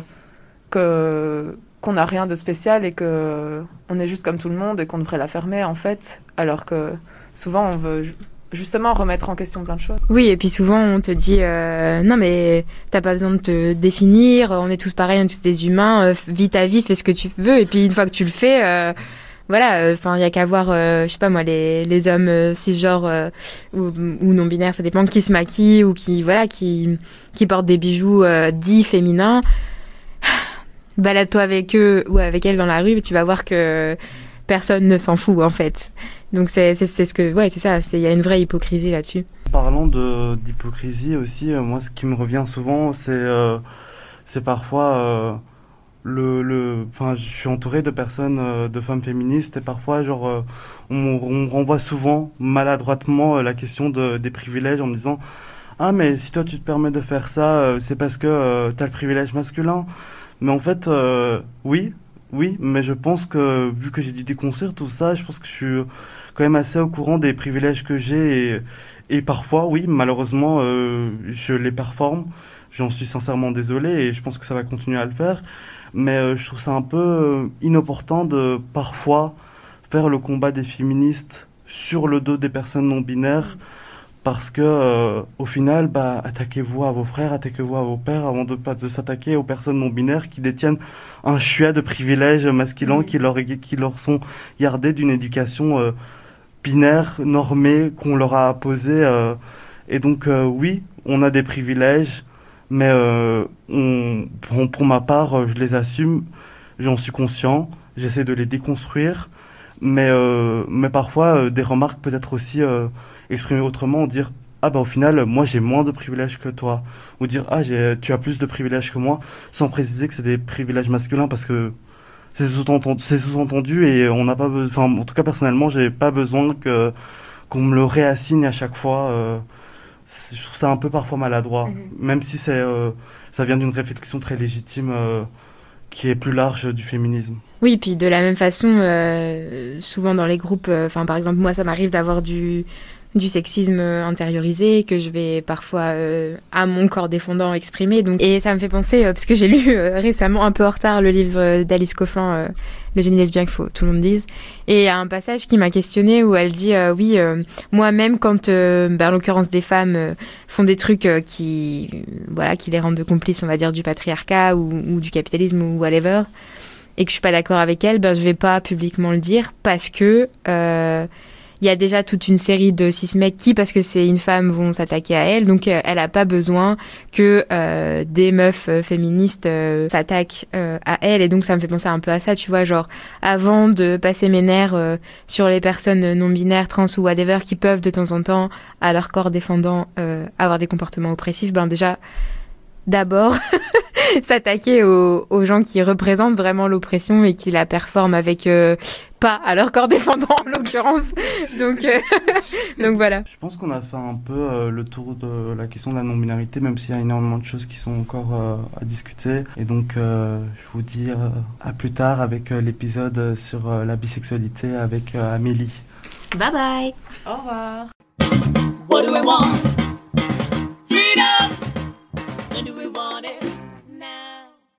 que qu'on n'a rien de spécial et que on est juste comme tout le monde et qu'on devrait la fermer en fait, alors que souvent on veut ju- justement remettre en question plein de choses. Oui, et puis souvent on te dit euh, non mais t'as pas besoin de te définir, on est tous pareils, on est tous des humains, euh, vis ta vie, fais ce que tu veux, et puis une fois que tu le fais, euh, voilà, enfin il y a qu'à voir, euh, je sais pas moi, les les hommes euh, cisgenres euh, ou, ou non binaires, ça dépend, qui se maquillent ou qui voilà qui qui portent des bijoux euh, dits féminins. Balade-toi avec eux ou avec elles dans la rue, tu vas voir que personne ne s'en fout en fait. Donc c'est c'est c'est ce que ouais c'est ça, c'est il y a une vraie hypocrisie là-dessus. Parlant de d'hypocrisie aussi, euh, moi ce qui me revient souvent, c'est euh, c'est parfois euh, le le. Enfin, je suis entouré de personnes, euh, de femmes féministes, et parfois genre euh, on, on renvoie souvent maladroitement euh, la question de des privilèges en me disant ah mais si toi tu te permets de faire ça, euh, c'est parce que euh, t'as le privilège masculin. Mais en fait, euh, oui, oui, mais je pense que vu que j'ai dû déconstruire tout ça, je pense que je suis quand même assez au courant des privilèges que j'ai et, et parfois, oui, malheureusement, euh, je les performe. J'en suis sincèrement désolé et je pense que ça va continuer à le faire. Mais euh, je trouve ça un peu euh, inopportun de parfois faire le combat des féministes sur le dos des personnes non binaires. Parce que, euh, au final, bah, attaquez-vous à vos frères, attaquez-vous à vos pères avant de, de s'attaquer aux personnes non-binaires qui détiennent un chouïa de privilèges masculins qui leur, qui leur sont gardés d'une éducation euh, binaire, normée, qu'on leur a imposée. Euh, et donc, euh, oui, on a des privilèges, mais euh, on, pour, pour ma part, euh, je les assume, j'en suis conscient, j'essaie de les déconstruire, mais, euh, mais parfois, euh, des remarques peut-être aussi... Euh, exprimer autrement, dire ah bah au final moi j'ai moins de privilèges que toi, ou dire ah j'ai, tu as plus de privilèges que moi, sans préciser que c'est des privilèges masculins parce que c'est sous-entendu, c'est sous-entendu et on n'a pas besoin, enfin en tout cas personnellement j'ai pas besoin que qu'on me le réassigne à chaque fois. Euh, je trouve ça un peu parfois maladroit, mm-hmm. même si c'est euh, ça vient d'une réflexion très légitime euh, qui est plus large du féminisme. Oui, puis de la même façon, euh, souvent dans les groupes, enfin euh, par exemple moi ça m'arrive d'avoir du du sexisme intériorisé que je vais parfois euh, à mon corps défendant exprimer. Donc, et ça me fait penser, euh, parce que j'ai lu euh, récemment, un peu en retard, le livre d'Alice Coffin, euh, Le génie lesbien qu'il faut tout le monde dise. Et il y a un passage qui m'a questionnée où elle dit, euh, oui, euh, moi-même quand, euh, bah, en l'occurrence, des femmes euh, font des trucs euh, qui, euh, voilà, qui les rendent complices, on va dire, du patriarcat ou, ou du capitalisme ou whatever, et que je suis pas d'accord avec elles, ben je vais pas publiquement le dire parce que... Euh, il y a déjà toute une série de cis mecs qui, parce que c'est une femme, vont s'attaquer à elle. Donc, euh, elle a pas besoin que euh, des meufs euh, féministes euh, s'attaquent euh, à elle. Et donc, ça me fait penser un peu à ça, tu vois. Genre, avant de passer mes nerfs euh, sur les personnes non-binaires, trans ou whatever, qui peuvent de temps en temps, à leur corps défendant, euh, avoir des comportements oppressifs, ben déjà, d'abord... s'attaquer aux, aux gens qui représentent vraiment l'oppression et qui la performent avec euh, pas à leur corps défendant en l'occurrence. Donc, euh, donc voilà. Je pense qu'on a fait un peu euh, le tour de la question de la non-binarité, même s'il y a énormément de choses qui sont encore euh, à discuter. Et donc euh, je vous dis euh, à plus tard avec euh, l'épisode sur euh, la bisexualité avec euh, Amélie. Bye bye. Au revoir. What do we want? Freedom! What do we want?